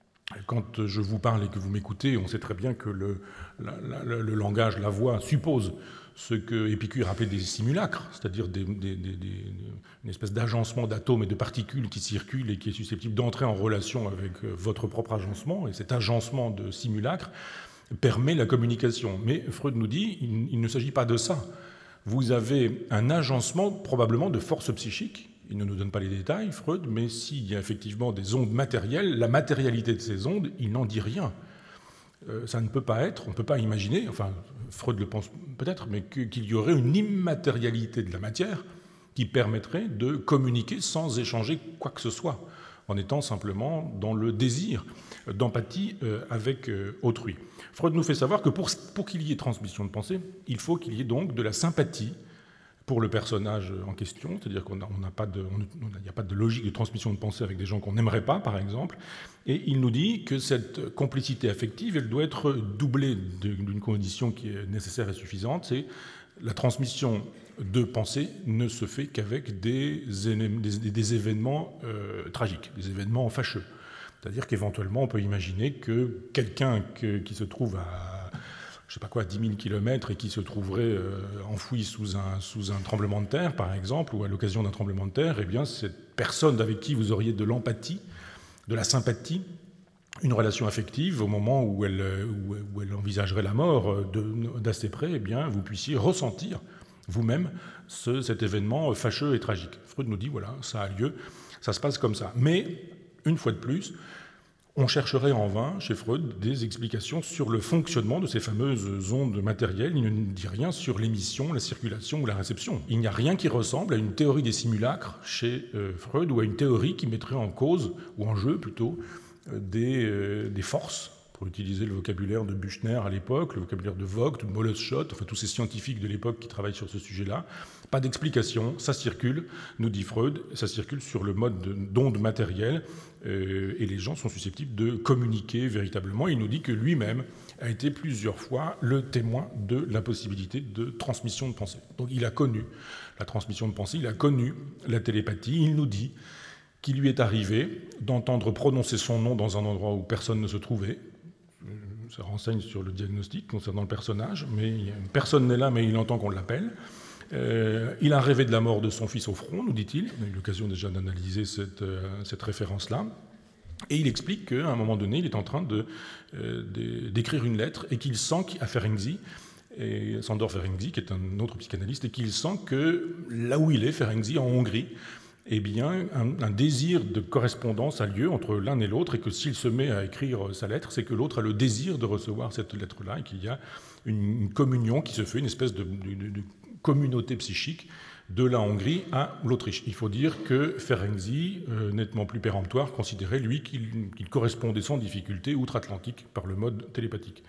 Quand je vous parle et que vous m'écoutez, on sait très bien que le, la, la, le langage, la voix, suppose ce que Épicure appelait des simulacres, c'est-à-dire des, des, des, des, une espèce d'agencement d'atomes et de particules qui circulent et qui est susceptible d'entrer en relation avec votre propre agencement. Et cet agencement de simulacres permet la communication. Mais Freud nous dit il, il ne s'agit pas de ça. Vous avez un agencement probablement de forces psychiques. Il ne nous donne pas les détails, Freud, mais s'il y a effectivement des ondes matérielles, la matérialité de ces ondes, il n'en dit rien. Euh, ça ne peut pas être, on ne peut pas imaginer, enfin, Freud le pense peut-être, mais que, qu'il y aurait une immatérialité de la matière qui permettrait de communiquer sans échanger quoi que ce soit, en étant simplement dans le désir d'empathie euh, avec euh, autrui. Freud nous fait savoir que pour, pour qu'il y ait transmission de pensée, il faut qu'il y ait donc de la sympathie pour le personnage en question, c'est-à-dire qu'on n'a pas de, il n'y a pas de logique de transmission de pensée avec des gens qu'on n'aimerait pas, par exemple. Et il nous dit que cette complicité affective, elle doit être doublée d'une condition qui est nécessaire et suffisante, c'est la transmission de pensée ne se fait qu'avec des, des, des événements euh, tragiques, des événements fâcheux. C'est-à-dire qu'éventuellement, on peut imaginer que quelqu'un que, qui se trouve à je ne sais pas quoi, dix mille kilomètres et qui se trouverait euh, enfoui sous un, sous un tremblement de terre, par exemple, ou à l'occasion d'un tremblement de terre, eh bien, cette personne avec qui vous auriez de l'empathie, de la sympathie, une relation affective, au moment où elle, où, où elle envisagerait la mort de, d'assez près, eh bien, vous puissiez ressentir vous-même ce, cet événement fâcheux et tragique. Freud nous dit, voilà, ça a lieu, ça se passe comme ça. Mais, une fois de plus, on chercherait en vain, chez Freud, des explications sur le fonctionnement de ces fameuses ondes matérielles. Il ne nous dit rien sur l'émission, la circulation ou la réception. Il n'y a rien qui ressemble à une théorie des simulacres chez euh, Freud ou à une théorie qui mettrait en cause, ou en jeu plutôt, euh, des, euh, des forces, pour utiliser le vocabulaire de Büchner à l'époque, le vocabulaire de Vogt, de Moleschott, enfin tous ces scientifiques de l'époque qui travaillent sur ce sujet-là. Pas d'explication, ça circule, nous dit Freud, ça circule sur le mode d'onde matérielle, euh, et les gens sont susceptibles de communiquer véritablement. Il nous dit que lui-même a été plusieurs fois le témoin de l'impossibilité de transmission de pensée. Donc il a connu la transmission de pensée, il a connu la télépathie. Il nous dit qu'il lui est arrivé d'entendre prononcer son nom dans un endroit où personne ne se trouvait. Ça renseigne sur le diagnostic concernant le personnage, mais personne n'est là, mais il entend qu'on l'appelle. Euh, il a rêvé de la mort de son fils au front, nous dit-il. On a eu l'occasion déjà d'analyser cette, euh, cette référence-là. Et il explique qu'à un moment donné, il est en train de, euh, de, d'écrire une lettre et qu'il sent qu'à Ferenczi, et Sándor Ferenczi, qui est un autre psychanalyste, et qu'il sent que là où il est, Ferenczi, en Hongrie, eh bien, un, un désir de correspondance a lieu entre l'un et l'autre, et que s'il se met à écrire sa lettre, c'est que l'autre a le désir de recevoir cette lettre-là, et qu'il y a une, une communion qui se fait, une espèce de, de, de communauté psychique de la Hongrie à l'Autriche. Il faut dire que Ferenczi, euh, nettement plus péremptoire, considérait, lui, qu'il, qu'il correspondait sans difficulté outre-Atlantique par le mode télépathique.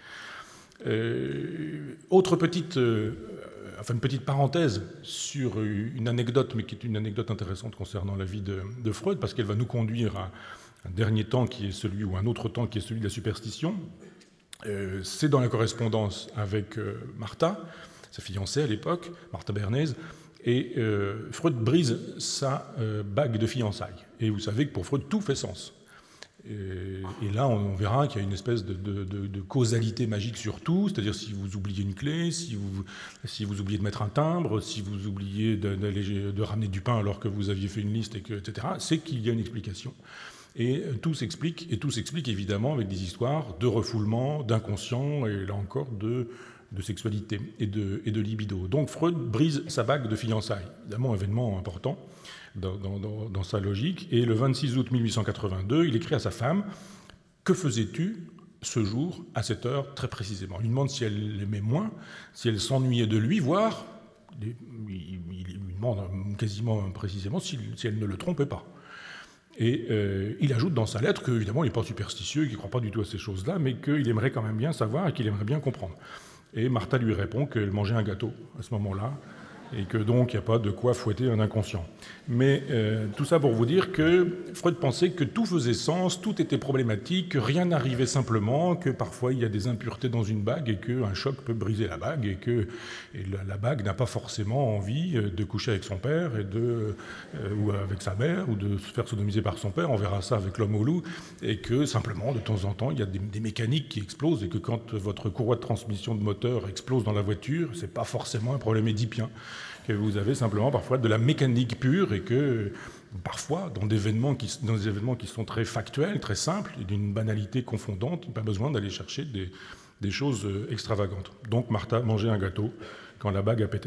Euh, autre petite... Euh, Enfin, une petite parenthèse sur une anecdote, mais qui est une anecdote intéressante concernant la vie de, de Freud, parce qu'elle va nous conduire à un dernier temps qui est celui, ou un autre temps qui est celui de la superstition. Euh, c'est dans la correspondance avec euh, Martha, sa fiancée à l'époque, Martha Bernays, et euh, Freud brise sa euh, bague de fiançailles. Et vous savez que pour Freud, tout fait sens. Et, et là, on, on verra qu'il y a une espèce de, de, de, de causalité magique sur tout, c'est-à-dire si vous oubliez une clé, si vous, si vous oubliez de mettre un timbre, si vous oubliez de, de, de ramener du pain alors que vous aviez fait une liste, et, que, et cetera, c'est qu'il y a une explication. Et tout s'explique, et tout s'explique évidemment avec des histoires de refoulement, d'inconscient, et là encore de, de sexualité et de, et de libido. Donc Freud brise sa bague de fiançailles, évidemment événement important dans, dans, dans, dans sa logique, et le vingt-six août mille huit cent quatre-vingt-deux, il écrit à sa femme « Que faisais-tu ce jour à cette heure très précisément ?» Il lui demande si elle l'aimait moins, si elle s'ennuyait de lui, voire, il, il, il lui demande quasiment précisément si, si elle ne le trompait pas. Et euh, il ajoute dans sa lettre qu'évidemment il n'est pas superstitieux, qu'il ne croit pas du tout à ces choses-là, mais qu'il aimerait quand même bien savoir et qu'il aimerait bien comprendre. Et Martha lui répond qu'elle mangeait un gâteau à ce moment-là, et que donc il n'y a pas de quoi fouetter un inconscient. Mais euh, tout ça pour vous dire que Freud pensait que tout faisait sens, tout était problématique, que rien n'arrivait simplement, que parfois il y a des impuretés dans une bague et qu'un choc peut briser la bague, et que et la, la bague n'a pas forcément envie de coucher avec son père et de, euh, ou avec sa mère, ou de se faire sodomiser par son père, on verra ça avec l'homme au loup, et que simplement de temps en temps il y a des, des mécaniques qui explosent, et que quand votre courroie de transmission de moteur explose dans la voiture, c'est pas forcément un problème édipien, que vous avez simplement parfois de la mécanique pure, et que parfois, dans des événements qui, dans des événements qui sont très factuels, très simples, et d'une banalité confondante, il n'y a pas besoin d'aller chercher des, des choses extravagantes. Donc Martha mangeait un gâteau quand la bague a pété.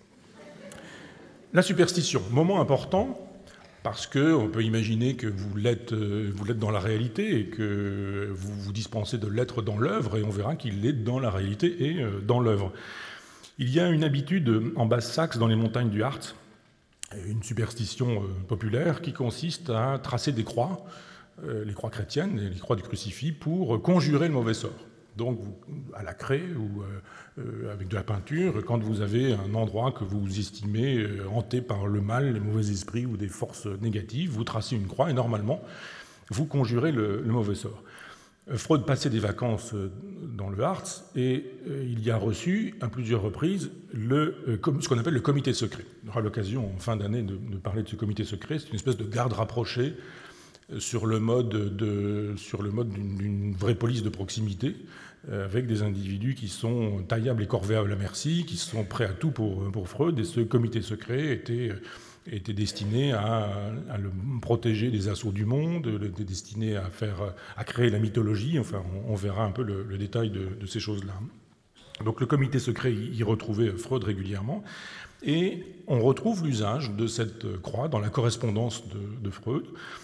La superstition, moment important, parce qu'on peut imaginer que vous l'êtes, vous l'êtes dans la réalité, et que vous vous dispensez de l'être dans l'œuvre, et on verra qu'il l'est dans la réalité et dans l'œuvre. Il y a une habitude en Basse-Saxe, dans les montagnes du Harz, une superstition populaire qui consiste à tracer des croix, les croix chrétiennes, les croix du crucifix, pour conjurer le mauvais sort. Donc, vous, à la craie ou euh, avec de la peinture, quand vous avez un endroit que vous estimez euh, hanté par le mal, les mauvais esprits ou des forces négatives, vous tracez une croix et normalement, vous conjurez le, le mauvais sort. Freud passait des vacances dans le Harz et il y a reçu à plusieurs reprises le, ce qu'on appelle le comité secret. On aura l'occasion en fin d'année de, de parler de ce comité secret. C'est une espèce de garde rapprochée sur le mode, de, sur le mode d'une, d'une vraie police de proximité, avec des individus qui sont taillables et corvéables à merci, qui sont prêts à tout pour, pour Freud. Et ce comité secret était... était destiné à, à le protéger des assauts du monde, était destiné à, faire, à créer la mythologie. Enfin, on, on verra un peu le, le détail de, de ces choses-là. Donc le comité secret y retrouvait Freud régulièrement, et on retrouve l'usage de cette croix dans la correspondance de, de Freud.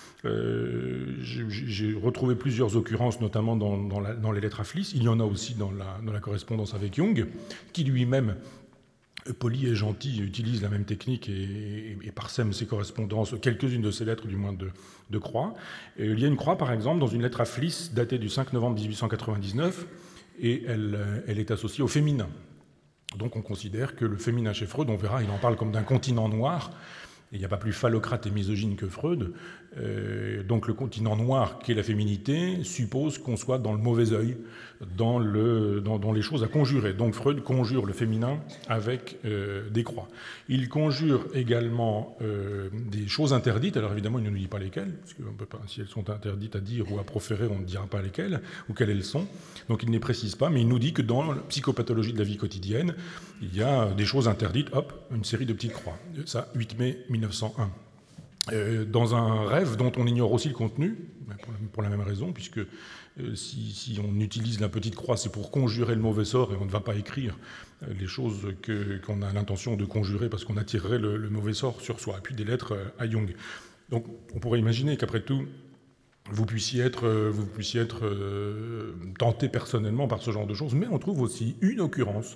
Euh, j'ai retrouvé plusieurs occurrences, notamment dans, dans, la, dans les lettres à Fliss. Il y en a aussi dans la, dans la correspondance avec Jung, qui lui-même, poli et gentil, utilise la même technique et, et, et parsème ses correspondances, quelques-unes de ses lettres du moins de, de croix. Et il y a une croix, par exemple, dans une lettre à Fliss datée du cinq novembre mille huit cent quatre-vingt-dix-neuf, et elle, elle est associée au féminin. Donc on considère que le féminin chez Freud, on verra, il en parle comme d'un continent noir. Il n'y a pas plus phallocrate et misogyne que Freud. Euh, donc le continent noir, qui est la féminité, suppose qu'on soit dans le mauvais œil, dans, le, dans, dans les choses à conjurer. Donc Freud conjure le féminin avec euh, des croix. Il conjure également euh, des choses interdites. Alors évidemment, il ne nous dit pas lesquelles, parce que on peut pas, si elles sont interdites à dire ou à proférer, on ne dira pas lesquelles, ou quelles elles sont. Donc il ne les précise pas, mais il nous dit que dans la psychopathologie de la vie quotidienne, il y a des choses interdites, hop, une série de petites croix. Ça, huit mai mille neuf cent un. euh, dans un rêve dont on ignore aussi le contenu, pour la, pour la même raison, puisque euh, si, si on utilise la petite croix, c'est pour conjurer le mauvais sort, et on ne va pas écrire euh, les choses que, qu'on a l'intention de conjurer parce qu'on attirerait le, le mauvais sort sur soi, et puis des lettres euh, à Jung. Donc on pourrait imaginer qu'après tout, vous puissiez être, vous puissiez être euh, tenté personnellement par ce genre de choses, mais on trouve aussi une occurrence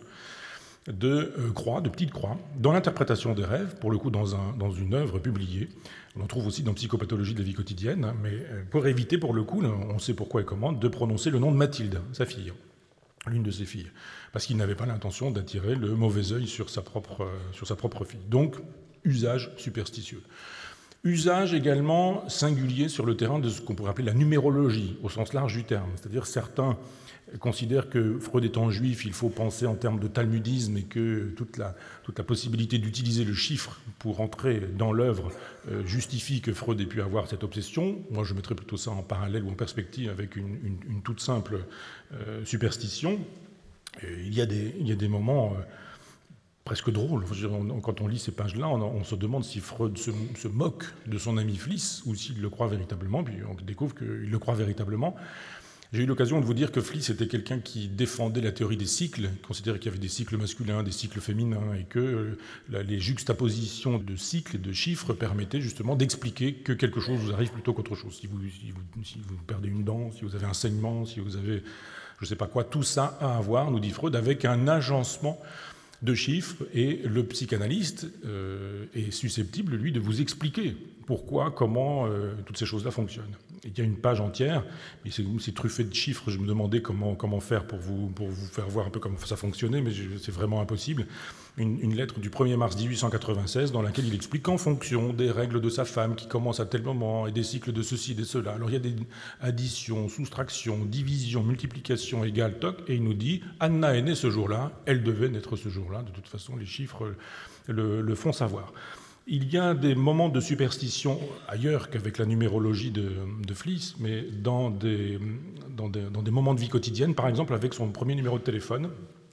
de euh, croix, de petites croix, dans l'interprétation des rêves, pour le coup dans, un, dans une œuvre publiée. On en trouve aussi dans Psychopathologie de la vie quotidienne, hein, mais euh, pour éviter, pour le coup, là, on sait pourquoi et comment, de prononcer le nom de Mathilde, sa fille, l'une de ses filles, parce qu'il n'avait pas l'intention d'attirer le mauvais œil sur sa propre, euh, sur sa propre fille. Donc, usage superstitieux. Usage également singulier sur le terrain de ce qu'on pourrait appeler la numérologie, au sens large du terme. C'est-à-dire certains considèrent que Freud étant juif, il faut penser en termes de talmudisme et que toute la, toute la possibilité d'utiliser le chiffre pour entrer dans l'œuvre euh, justifie que Freud ait pu avoir cette obsession. Moi, je mettrais plutôt ça en parallèle ou en perspective avec une, une, une toute simple euh, superstition. Et il y a des, il y a des moments... Euh, presque drôle. Quand on lit ces pages-là, on, on se demande si Freud se, se moque de son ami Fliss ou s'il le croit véritablement, puis on découvre qu'il le croit véritablement. J'ai eu l'occasion de vous dire que Fliss était quelqu'un qui défendait la théorie des cycles, considérait qu'il y avait des cycles masculins, des cycles féminins, et que euh, les juxtapositions de cycles et de chiffres permettaient justement d'expliquer que quelque chose vous arrive plutôt qu'autre chose. Si vous, si vous, si vous perdez une dent, si vous avez un saignement, si vous avez je ne sais pas quoi, tout ça a à voir, nous dit Freud, avec un agencement de chiffres, et le psychanalyste euh, est susceptible, lui, de vous expliquer pourquoi, comment euh, toutes ces choses-là fonctionnent. Et il y a une page entière, et c'est, c'est truffé de chiffres, je me demandais comment, comment faire pour vous, pour vous faire voir un peu comment ça fonctionnait, mais je, c'est vraiment impossible. Une, une lettre du premier mars dix-huit cent quatre-vingt-seize dans laquelle il explique qu'en fonction des règles de sa femme qui commencent à tel moment, et des cycles de ceci et de cela, alors il y a des additions, soustractions, divisions, multiplications égales, toc, et il nous dit « Anna est née ce jour-là, elle devait naître ce jour-là ». De toute façon, les chiffres le, le font savoir. Il y a des moments de superstition ailleurs qu'avec la numérologie de, de Fliss, mais dans des, dans, des, dans des moments de vie quotidienne, par exemple avec son premier numéro de téléphone.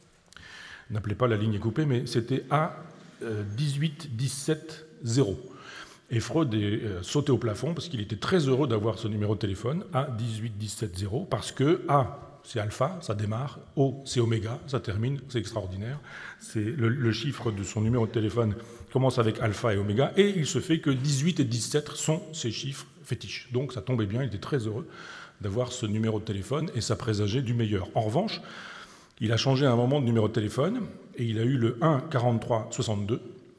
N'appelez pas, la ligne est coupée, mais c'était A dix-huit dix-sept zéro. Et Freud est sauté au plafond parce qu'il était très heureux d'avoir ce numéro de téléphone, A dix-huit dix-sept zéro, parce que A, c'est alpha, ça démarre, O, c'est oméga, ça termine, c'est extraordinaire. C'est le, le chiffre de son numéro de téléphone commence avec alpha et oméga, et il se fait que dix-huit et dix-sept sont ces chiffres fétiches. Donc ça tombait bien, il était très heureux d'avoir ce numéro de téléphone, et ça présageait du meilleur. En revanche, il a changé à un moment de numéro de téléphone, et il a eu le un quarante-trois soixante-deux,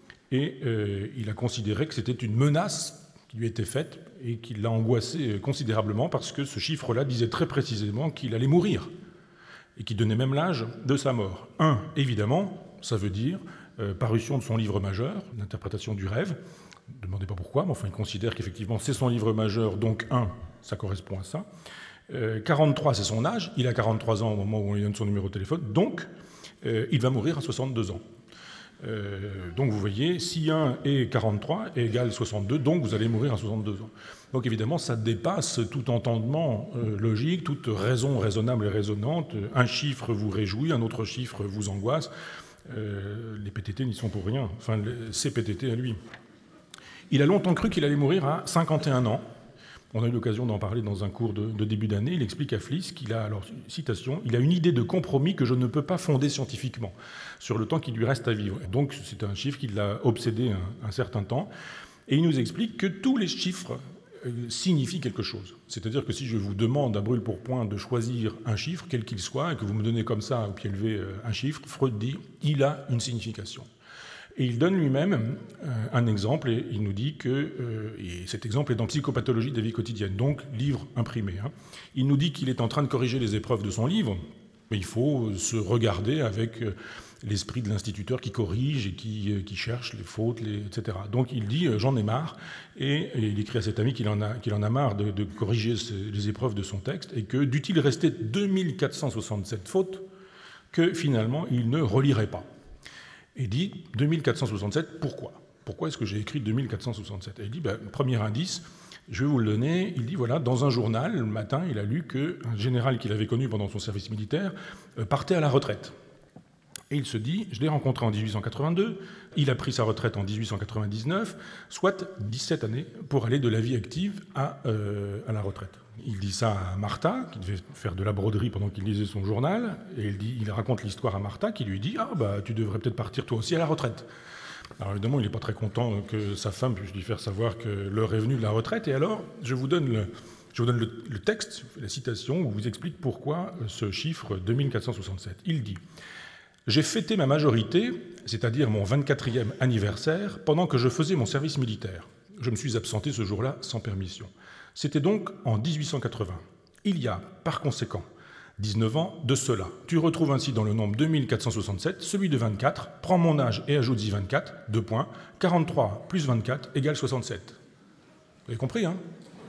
et euh, il a considéré que c'était une menace qui lui était faite, et qui l'a angoissé considérablement, parce que ce chiffre-là disait très précisément qu'il allait mourir, et qui donnait même l'âge de sa mort. Un, évidemment, ça veut dire euh, parution de son livre majeur, l'interprétation du rêve. Ne demandez pas pourquoi, mais enfin, il considère qu'effectivement c'est son livre majeur, donc un, ça correspond à ça. Euh, quarante-trois, c'est son âge, il a quarante-trois ans au moment où on lui donne son numéro de téléphone, donc euh, il va mourir à soixante-deux ans. Euh, donc vous voyez, si un est quarante-trois égale soixante-deux, donc vous allez mourir à soixante-deux ans. Donc évidemment, ça dépasse tout entendement euh, logique, toute raison raisonnable et raisonnante. Un chiffre vous réjouit, un autre chiffre vous angoisse. Euh, les P T T n'y sont pour rien, enfin ces P T T à lui. Il a longtemps cru qu'il allait mourir à cinquante et un ans. On a eu l'occasion d'en parler dans un cours de, de début d'année. Il explique à Fliss qu'il a, alors, citation, « il a une idée de compromis que je ne peux pas fonder scientifiquement sur le temps qui lui reste à vivre ». Donc c'est un chiffre qui l'a obsédé un, un certain temps. Et il nous explique que tous les chiffres euh, signifient quelque chose. C'est-à-dire que si je vous demande à brûle-pourpoint de choisir un chiffre, quel qu'il soit, et que vous me donnez comme ça, au pied levé, euh, un chiffre, Freud dit « il a une signification ». Et il donne lui-même euh, un exemple, et il nous dit que, euh, et cet exemple est dans Psychopathologie de la vie quotidienne, donc livre imprimé. Hein. Il nous dit qu'il est en train de corriger les épreuves de son livre, mais il faut se regarder avec euh, l'esprit de l'instituteur qui corrige et qui, euh, qui cherche les fautes, les, et cetera. Donc il dit euh, « j'en ai marre », et, et il écrit à cet ami qu'il en a, qu'il en a marre de, de corriger ce, les épreuves de son texte, et que dût-il rester deux mille quatre cent soixante-sept fautes, que finalement il ne relirait pas. Et dit deux mille quatre cent soixante-sept, pourquoi ? Pourquoi est-ce que j'ai écrit deux mille quatre cent soixante-sept ? Et il dit, ben, premier indice, je vais vous le donner, il dit, voilà, dans un journal, le matin, il a lu qu'un général qu'il avait connu pendant son service militaire euh, partait à la retraite. Et il se dit, je l'ai rencontré en dix-huit cent quatre-vingt-deux, il a pris sa retraite en dix-huit cent quatre-vingt-dix-neuf, soit dix-sept années pour aller de la vie active à, euh, à la retraite. Il dit ça à Martha, qui devait faire de la broderie pendant qu'il lisait son journal, et il, dit, il raconte l'histoire à Martha, qui lui dit « Ah, bah, tu devrais peut-être partir toi aussi à la retraite ». Alors évidemment, il n'est pas très content que sa femme puisse lui faire savoir que l'heure est venue de la retraite, et alors, je vous donne le, je vous donne le, le texte, la citation, où vous explique pourquoi ce chiffre deux mille quatre cent soixante-sept. Il dit « J'ai fêté ma majorité, c'est-à-dire mon vingt-quatrième anniversaire, pendant que je faisais mon service militaire. Je me suis absenté ce jour-là sans permission. C'était donc en dix-huit cent quatre-vingts. Il y a, par conséquent, dix-neuf ans de cela. Tu retrouves ainsi dans le nombre deux mille quatre cent soixante-sept celui de vingt-quatre. Prends mon âge et ajoute-y vingt-quatre, deux points. quarante-trois plus vingt-quatre égale soixante-sept. Vous avez compris, hein?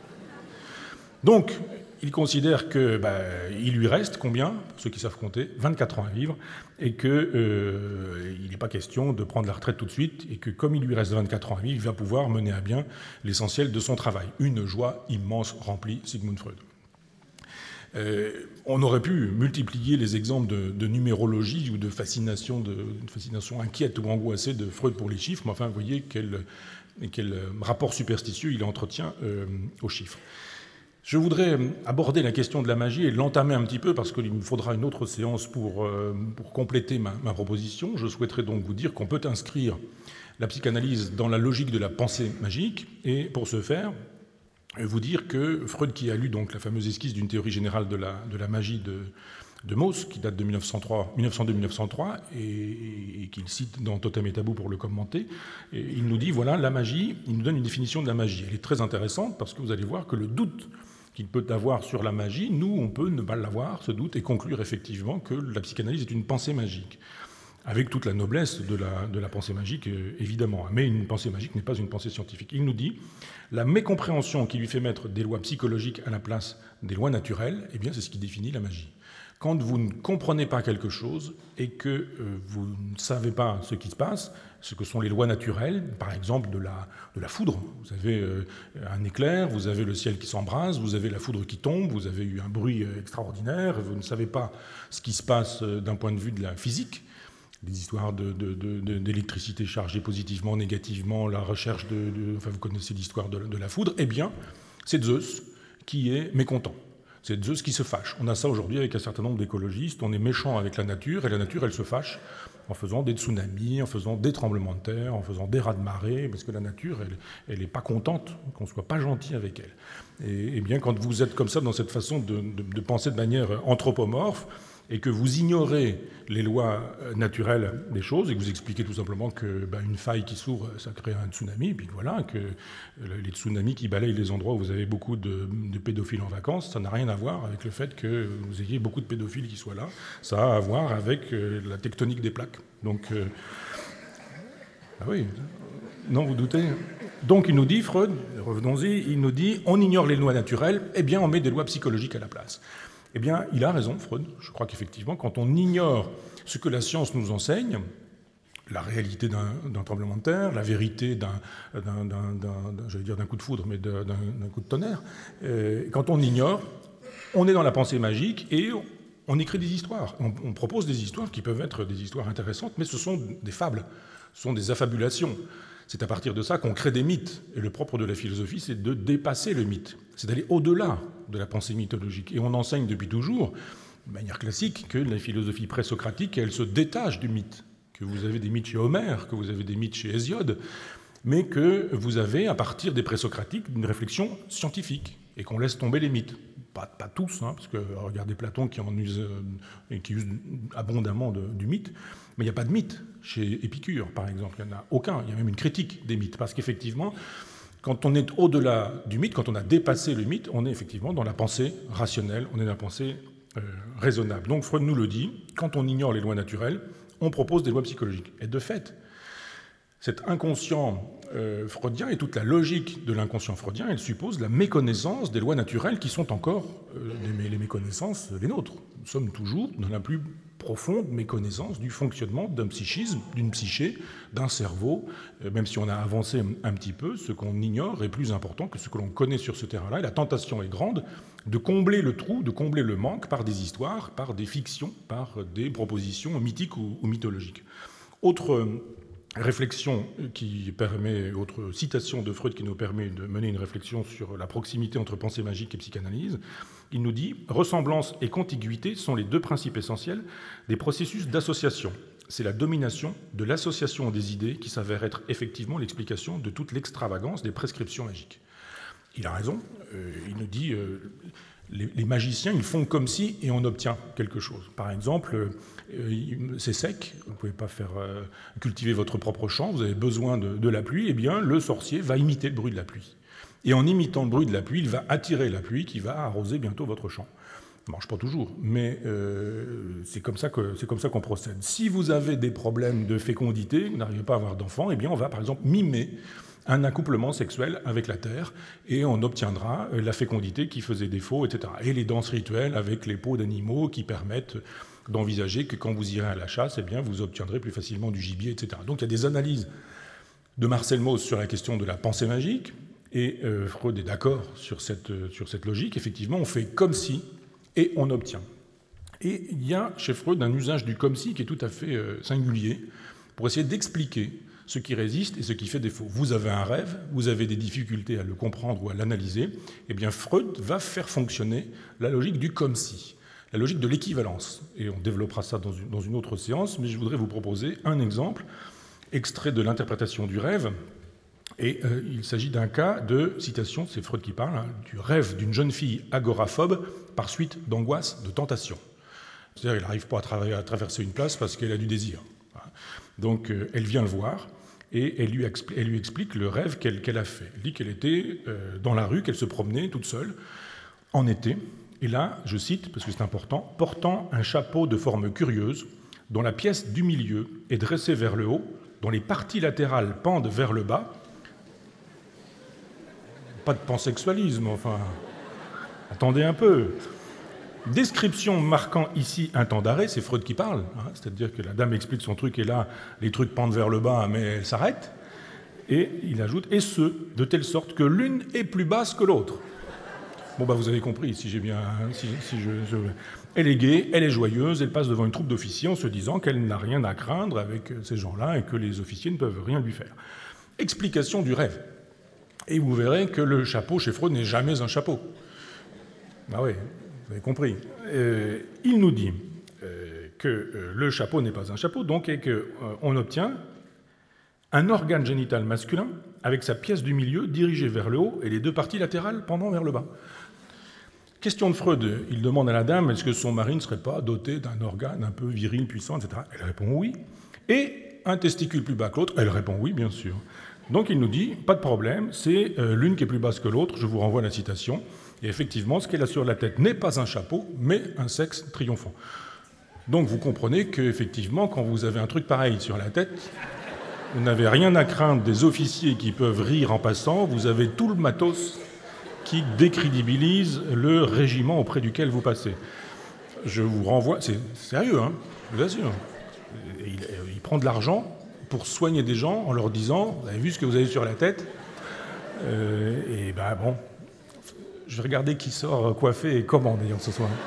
Donc, il considère qu'il bah, lui reste combien, pour ceux qui savent compter, vingt-quatre ans à vivre, et qu'il euh, n'est pas question de prendre la retraite tout de suite, et que comme il lui reste vingt-quatre ans à vivre, il va pouvoir mener à bien l'essentiel de son travail. Une joie immense remplie Sigmund Freud. Euh, on aurait pu multiplier les exemples de, de numérologie ou de fascination, de, de fascination inquiète ou angoissée de Freud pour les chiffres, mais enfin, vous voyez quel, quel rapport superstitieux il entretient euh, aux chiffres. Je voudrais aborder la question de la magie et l'entamer un petit peu parce qu'il me faudra une autre séance pour, euh, pour compléter ma, ma proposition. Je souhaiterais donc vous dire qu'on peut inscrire la psychanalyse dans la logique de la pensée magique et pour ce faire, vous dire que Freud, qui a lu donc la fameuse esquisse d'une théorie générale de la, de la magie de, de Mauss, qui date de mille neuf cent deux mille neuf cent trois et, et qu'il cite dans Totem et Tabou pour le commenter, et il nous dit, voilà, la magie, il nous donne une définition de la magie. Elle est très intéressante parce que vous allez voir que le doute qu'il peut avoir sur la magie, nous, on peut ne pas l'avoir, ce doute, et conclure effectivement que la psychanalyse est une pensée magique, avec toute la noblesse de la, de la pensée magique, évidemment. Mais une pensée magique n'est pas une pensée scientifique. Il nous dit, la mécompréhension qui lui fait mettre des lois psychologiques à la place des lois naturelles, eh bien, c'est ce qui définit la magie. Quand vous ne comprenez pas quelque chose et que euh, vous ne savez pas ce qui se passe, ce que sont les lois naturelles, par exemple de la, de la foudre. Vous avez euh, un éclair, vous avez le ciel qui s'embrase, vous avez la foudre qui tombe, vous avez eu un bruit euh, extraordinaire, vous ne savez pas ce qui se passe euh, d'un point de vue de la physique, des histoires de, de, de, de, d'électricité chargée positivement, négativement, la recherche de... de enfin, vous connaissez l'histoire de, de la foudre. Eh bien, c'est Zeus qui est mécontent. C'est Zeus qui se fâche. On a ça aujourd'hui avec un certain nombre d'écologistes. On est méchant avec la nature, et la nature, elle se fâche en faisant des tsunamis, en faisant des tremblements de terre, en faisant des raz-de-marée, parce que la nature, elle n'est pas contente qu'on ne soit pas gentil avec elle. Et, et bien, quand vous êtes comme ça, dans cette façon de, de, de penser de manière anthropomorphe, et que vous ignorez les lois naturelles des choses, et que vous expliquez tout simplement que ben, une faille qui s'ouvre, ça crée un tsunami, et puis voilà, que les tsunamis qui balayent les endroits où vous avez beaucoup de, de pédophiles en vacances, ça n'a rien à voir avec le fait que vous ayez beaucoup de pédophiles qui soient là, ça a à voir avec euh, la tectonique des plaques. Donc, euh... ah oui, non, vous doutez. Donc il nous dit, Freud, revenons-y, il nous dit, on ignore les lois naturelles, eh bien on met des lois psychologiques à la place. Eh bien, il a raison, Freud. Je crois qu'effectivement, quand on ignore ce que la science nous enseigne, la réalité d'un, d'un tremblement de terre, la vérité d'un, d'un, d'un, d'un, j'allais dire d'un coup de foudre, mais d'un, d'un coup de tonnerre, euh, quand on ignore, on est dans la pensée magique et on, on écrit des histoires. On, on propose des histoires qui peuvent être des histoires intéressantes, mais ce sont des fables, ce sont des affabulations. C'est à partir de ça qu'on crée des mythes. Et le propre de la philosophie, c'est de dépasser le mythe. C'est d'aller au-delà de la pensée mythologique. Et on enseigne depuis toujours, de manière classique, que la philosophie présocratique, elle se détache du mythe. Que vous avez des mythes chez Homère, que vous avez des mythes chez Hésiode, mais que vous avez, à partir des présocratiques, une réflexion scientifique. Et qu'on laisse tomber les mythes. Pas, pas tous, hein, parce que regardez Platon qui en use, euh, qui use abondamment de, du mythe. Mais il n'y a pas de mythe chez Épicure, par exemple. Il n'y en a aucun. Il y a même une critique des mythes. Parce qu'effectivement, quand on est au-delà du mythe, quand on a dépassé le mythe, on est effectivement dans la pensée rationnelle, on est dans la pensée euh, raisonnable. Donc Freud nous le dit, quand on ignore les lois naturelles, on propose des lois psychologiques. Et de fait, cet inconscient euh, freudien et toute la logique de l'inconscient freudien, elle suppose la méconnaissance des lois naturelles qui sont encore euh, les, les méconnaissances les nôtres. Nous sommes toujours dans la plus profonde méconnaissance du fonctionnement d'un psychisme, d'une psyché, d'un cerveau. Même si on a avancé un petit peu, ce qu'on ignore est plus important que ce que l'on connaît sur ce terrain-là. Et la tentation est grande de combler le trou, de combler le manque par des histoires, par des fictions, par des propositions mythiques ou, ou mythologiques. Autre réflexion qui permet, autre citation de Freud qui nous permet de mener une réflexion sur la proximité entre pensée magique et psychanalyse, il nous dit « Ressemblance et contiguïté sont les deux principes essentiels des processus d'association. C'est la domination de l'association des idées qui s'avère être effectivement l'explication de toute l'extravagance des prescriptions magiques. » Il a raison, euh, il nous dit euh, les, les magiciens, ils font comme si et on obtient quelque chose. Par exemple, euh, c'est sec, vous ne pouvez pas faire euh, cultiver votre propre champ, vous avez besoin de, de la pluie, eh bien le sorcier va imiter le bruit de la pluie. Et en imitant le bruit de la pluie, il va attirer la pluie qui va arroser bientôt votre champ. Ça ne marche pas toujours, mais euh, c'est comme ça que, c'est comme ça qu'on procède. Si vous avez des problèmes de fécondité, vous n'arrivez pas à avoir d'enfants, eh bien on va par exemple mimer un accouplement sexuel avec la terre, et on obtiendra la fécondité qui faisait défaut, et cetera. Et les danses rituelles avec les peaux d'animaux qui permettent d'envisager que quand vous irez à la chasse, eh bien, vous obtiendrez plus facilement du gibier, et cetera. Donc il y a des analyses de Marcel Mauss sur la question de la pensée magique, et euh, Freud est d'accord sur cette, sur cette logique. Effectivement, on fait comme si, et on obtient. Et il y a chez Freud un usage du comme si qui est tout à fait euh, singulier pour essayer d'expliquer ce qui résiste et ce qui fait défaut. Vous avez un rêve, vous avez des difficultés à le comprendre ou à l'analyser, eh bien Freud va faire fonctionner la logique du comme si, la logique de l'équivalence. Et on développera ça dans une, dans une autre séance, mais je voudrais vous proposer un exemple, extrait de l'interprétation du rêve. Et euh, il s'agit d'un cas de, citation, c'est Freud qui parle, hein, du rêve d'une jeune fille agoraphobe par suite d'angoisse, de tentation. C'est-à-dire qu'elle n'arrive pas à, tra- à traverser une place parce qu'elle a du désir. Donc euh, elle vient le voir et elle lui, expl- elle lui explique le rêve qu'elle, qu'elle a fait. Elle dit qu'elle était euh, dans la rue, qu'elle se promenait toute seule en été. Et là, je cite, parce que c'est important, « portant un chapeau de forme curieuse, dont la pièce du milieu est dressée vers le haut, dont les parties latérales pendent vers le bas. » Pas de pansexualisme, enfin. Attendez un peu. Description marquant ici un temps d'arrêt, c'est Freud qui parle, hein, c'est-à-dire que la dame explique son truc et là, les trucs pendent vers le bas, mais elle s'arrête. Et il ajoute « et ce, de telle sorte que l'une est plus basse que l'autre ». Bon, bah vous avez compris, si j'ai bien... Si, si je, je... Elle est gaie, elle est joyeuse, elle passe devant une troupe d'officiers en se disant qu'elle n'a rien à craindre avec ces gens-là et que les officiers ne peuvent rien lui faire. Explication du rêve. Et vous verrez que le chapeau chez Freud n'est jamais un chapeau. Ah oui, vous avez compris. Euh, il nous dit euh, que euh, le chapeau n'est pas un chapeau, donc, et qu'on euh, obtient un organe génital masculin avec sa pièce du milieu dirigée vers le haut et les deux parties latérales pendant vers le bas. Question de Freud, il demande à la dame est-ce que son mari ne serait pas doté d'un organe un peu viril, puissant, et cetera. Elle répond oui. Et un testicule plus bas que l'autre, elle répond oui, bien sûr. Donc il nous dit, pas de problème, c'est euh, l'une qui est plus basse que l'autre, je vous renvoie à la citation, et effectivement, ce qu'elle a sur la tête n'est pas un chapeau, mais un sexe triomphant. Donc vous comprenez qu'effectivement, quand vous avez un truc pareil sur la tête, vous n'avez rien à craindre des officiers qui peuvent rire en passant, vous avez tout le matos qui décrédibilise le régiment auprès duquel vous passez. Je vous renvoie, c'est sérieux, hein, je vous assure. Il, il prend de l'argent pour soigner des gens en leur disant « Vous avez vu ce que vous avez sur la tête euh, ?» Et ben bon, je vais regarder qui sort coiffé et comment d'ailleurs ce soir.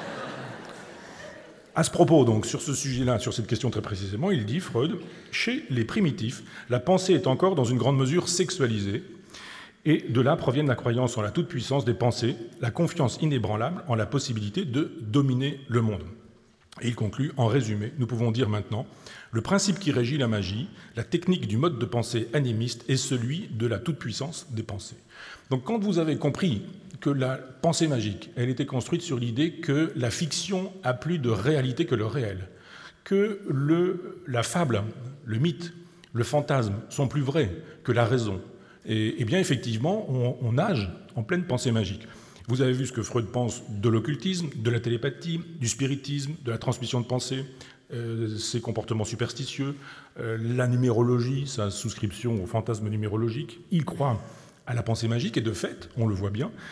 À ce propos, donc, sur ce sujet-là, sur cette question très précisément, il dit, Freud, « Chez les primitifs, la pensée est encore dans une grande mesure sexualisée, et de là proviennent la croyance en la toute-puissance des pensées, la confiance inébranlable en la possibilité de dominer le monde. » Et il conclut, en résumé, nous pouvons dire maintenant, le principe qui régit la magie, la technique du mode de pensée animiste est celui de la toute-puissance des pensées. Donc quand vous avez compris que la pensée magique, elle était construite sur l'idée que la fiction a plus de réalité que le réel, que le, la fable, le mythe, le fantasme sont plus vrais que la raison, et, et bien effectivement, on, on nage en pleine pensée magique. Vous avez vu ce que Freud pense de l'occultisme, de la télépathie, du spiritisme, de la transmission de pensée, euh, ses comportements superstitieux, euh, la numérologie, sa souscription au fantasme numérologique. Il croit à la pensée magique et de fait, on le voit bien,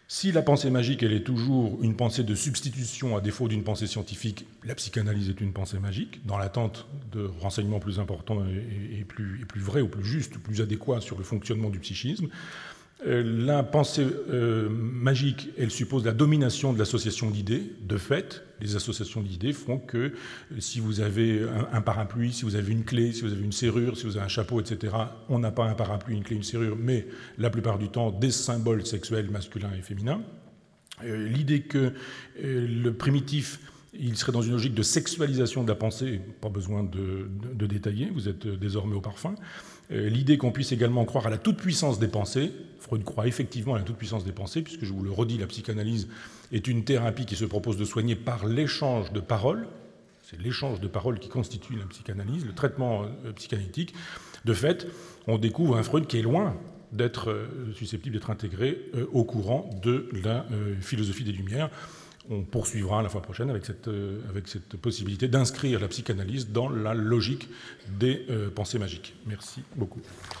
Si la pensée magique, elle est toujours une pensée de substitution à défaut d'une pensée scientifique, la psychanalyse est une pensée magique, dans l'attente de renseignements plus importants et, et, plus, et plus vrais, ou plus justes, plus adéquats sur le fonctionnement du psychisme. Euh, la pensée euh, magique, elle suppose la domination de l'association d'idées. De fait, les associations d'idées font que euh, si vous avez un, un parapluie, si vous avez une clé, si vous avez une serrure, si vous avez un chapeau, et cetera, on n'a pas un parapluie, une clé, une serrure, mais la plupart du temps des symboles sexuels masculins et féminins. Euh, l'idée que euh, le primitif, il serait dans une logique de sexualisation de la pensée, pas besoin de, de, de détailler, vous êtes désormais au parfum. Euh, l'idée qu'on puisse également croire à la toute-puissance des pensées, Freud croit effectivement à la toute-puissance des pensées, puisque je vous le redis, la psychanalyse est une thérapie qui se propose de soigner par l'échange de paroles. C'est l'échange de paroles qui constitue la psychanalyse, le traitement euh, psychanalytique. De fait, on découvre un Freud qui est loin d'être euh, susceptible d'être intégré euh, au courant de la euh, philosophie des Lumières. On poursuivra la fois prochaine avec cette, euh, avec cette possibilité d'inscrire la psychanalyse dans la logique des euh, pensées magiques. Merci beaucoup.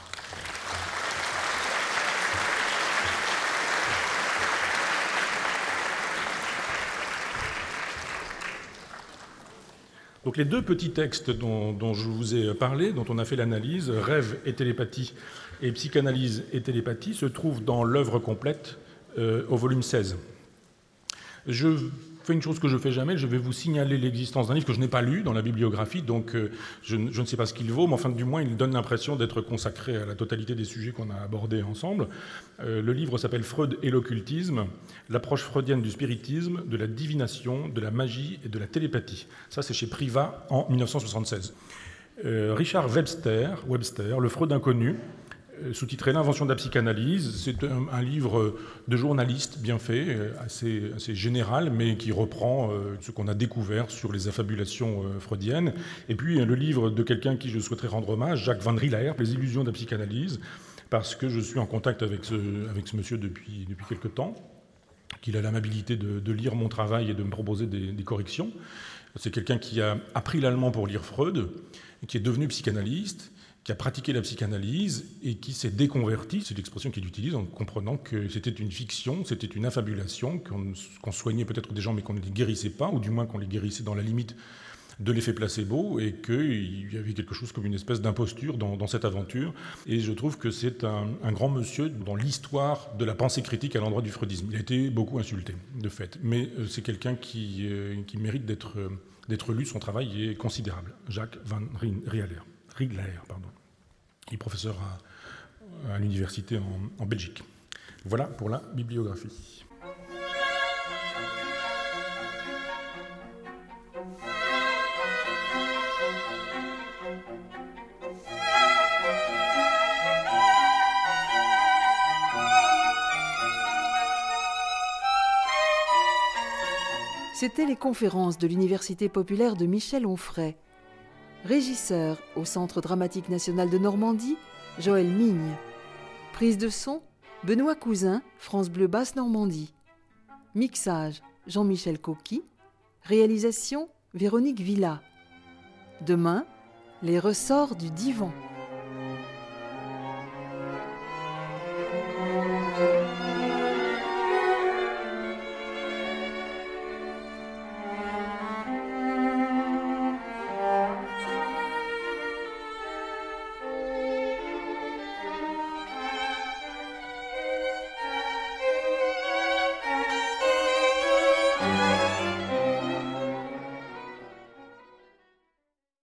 Donc les deux petits textes dont, dont je vous ai parlé, dont on a fait l'analyse, Rêve et télépathie et Psychanalyse et télépathie, se trouvent dans l'œuvre complète euh, au volume seize. Je fais une chose que je ne fais jamais, je vais vous signaler l'existence d'un livre que je n'ai pas lu dans la bibliographie, donc euh, je, je ne sais pas ce qu'il vaut, mais enfin du moins il donne l'impression d'être consacré à la totalité des sujets qu'on a abordés ensemble. Euh, le livre s'appelle Freud et l'occultisme, l'approche freudienne du spiritisme, de la divination, de la magie et de la télépathie. Ça c'est chez Privat en mille neuf cent soixante-seize. Euh, Richard Webster, Webster, Le Freud inconnu, sous-titré L'invention de la psychanalyse. C'est un, un livre de journaliste bien fait, assez, assez général, mais qui reprend euh, ce qu'on a découvert sur les affabulations euh, freudiennes. Et puis le livre de quelqu'un qui je souhaiterais rendre hommage, Jacques Van Rieler, Les illusions de la psychanalyse, parce que je suis en contact avec ce, avec ce monsieur depuis, depuis quelque temps, qu'il a l'amabilité de, de lire mon travail et de me proposer des, des corrections. C'est quelqu'un qui a appris l'allemand pour lire Freud, et qui est devenu psychanalyste, qui a pratiqué la psychanalyse et qui s'est déconverti, c'est l'expression qu'il utilise, en comprenant que c'était une fiction, c'était une affabulation, qu'on, qu'on soignait peut-être des gens mais qu'on ne les guérissait pas, ou du moins qu'on les guérissait dans la limite de l'effet placebo, et qu'il y avait quelque chose comme une espèce d'imposture dans, dans cette aventure. Et je trouve que c'est un, un grand monsieur dans l'histoire de la pensée critique à l'endroit du freudisme. Il a été beaucoup insulté, de fait, mais c'est quelqu'un qui, euh, qui mérite d'être, euh, d'être lu, son travail est considérable. Jacques Van Rieler. Riegler, pardon. Il est professeur à, à l'université en, en Belgique. Voilà pour la bibliographie. C'étaient les conférences de l'Université populaire de Michel-Onfray. Régisseur au Centre dramatique national de Normandie, Joël Migne. Prise de son, Benoît Cousin, France Bleu Basse-Normandie. Mixage, Jean-Michel Coqui. Réalisation, Véronique Villa. Demain, les ressorts du divan.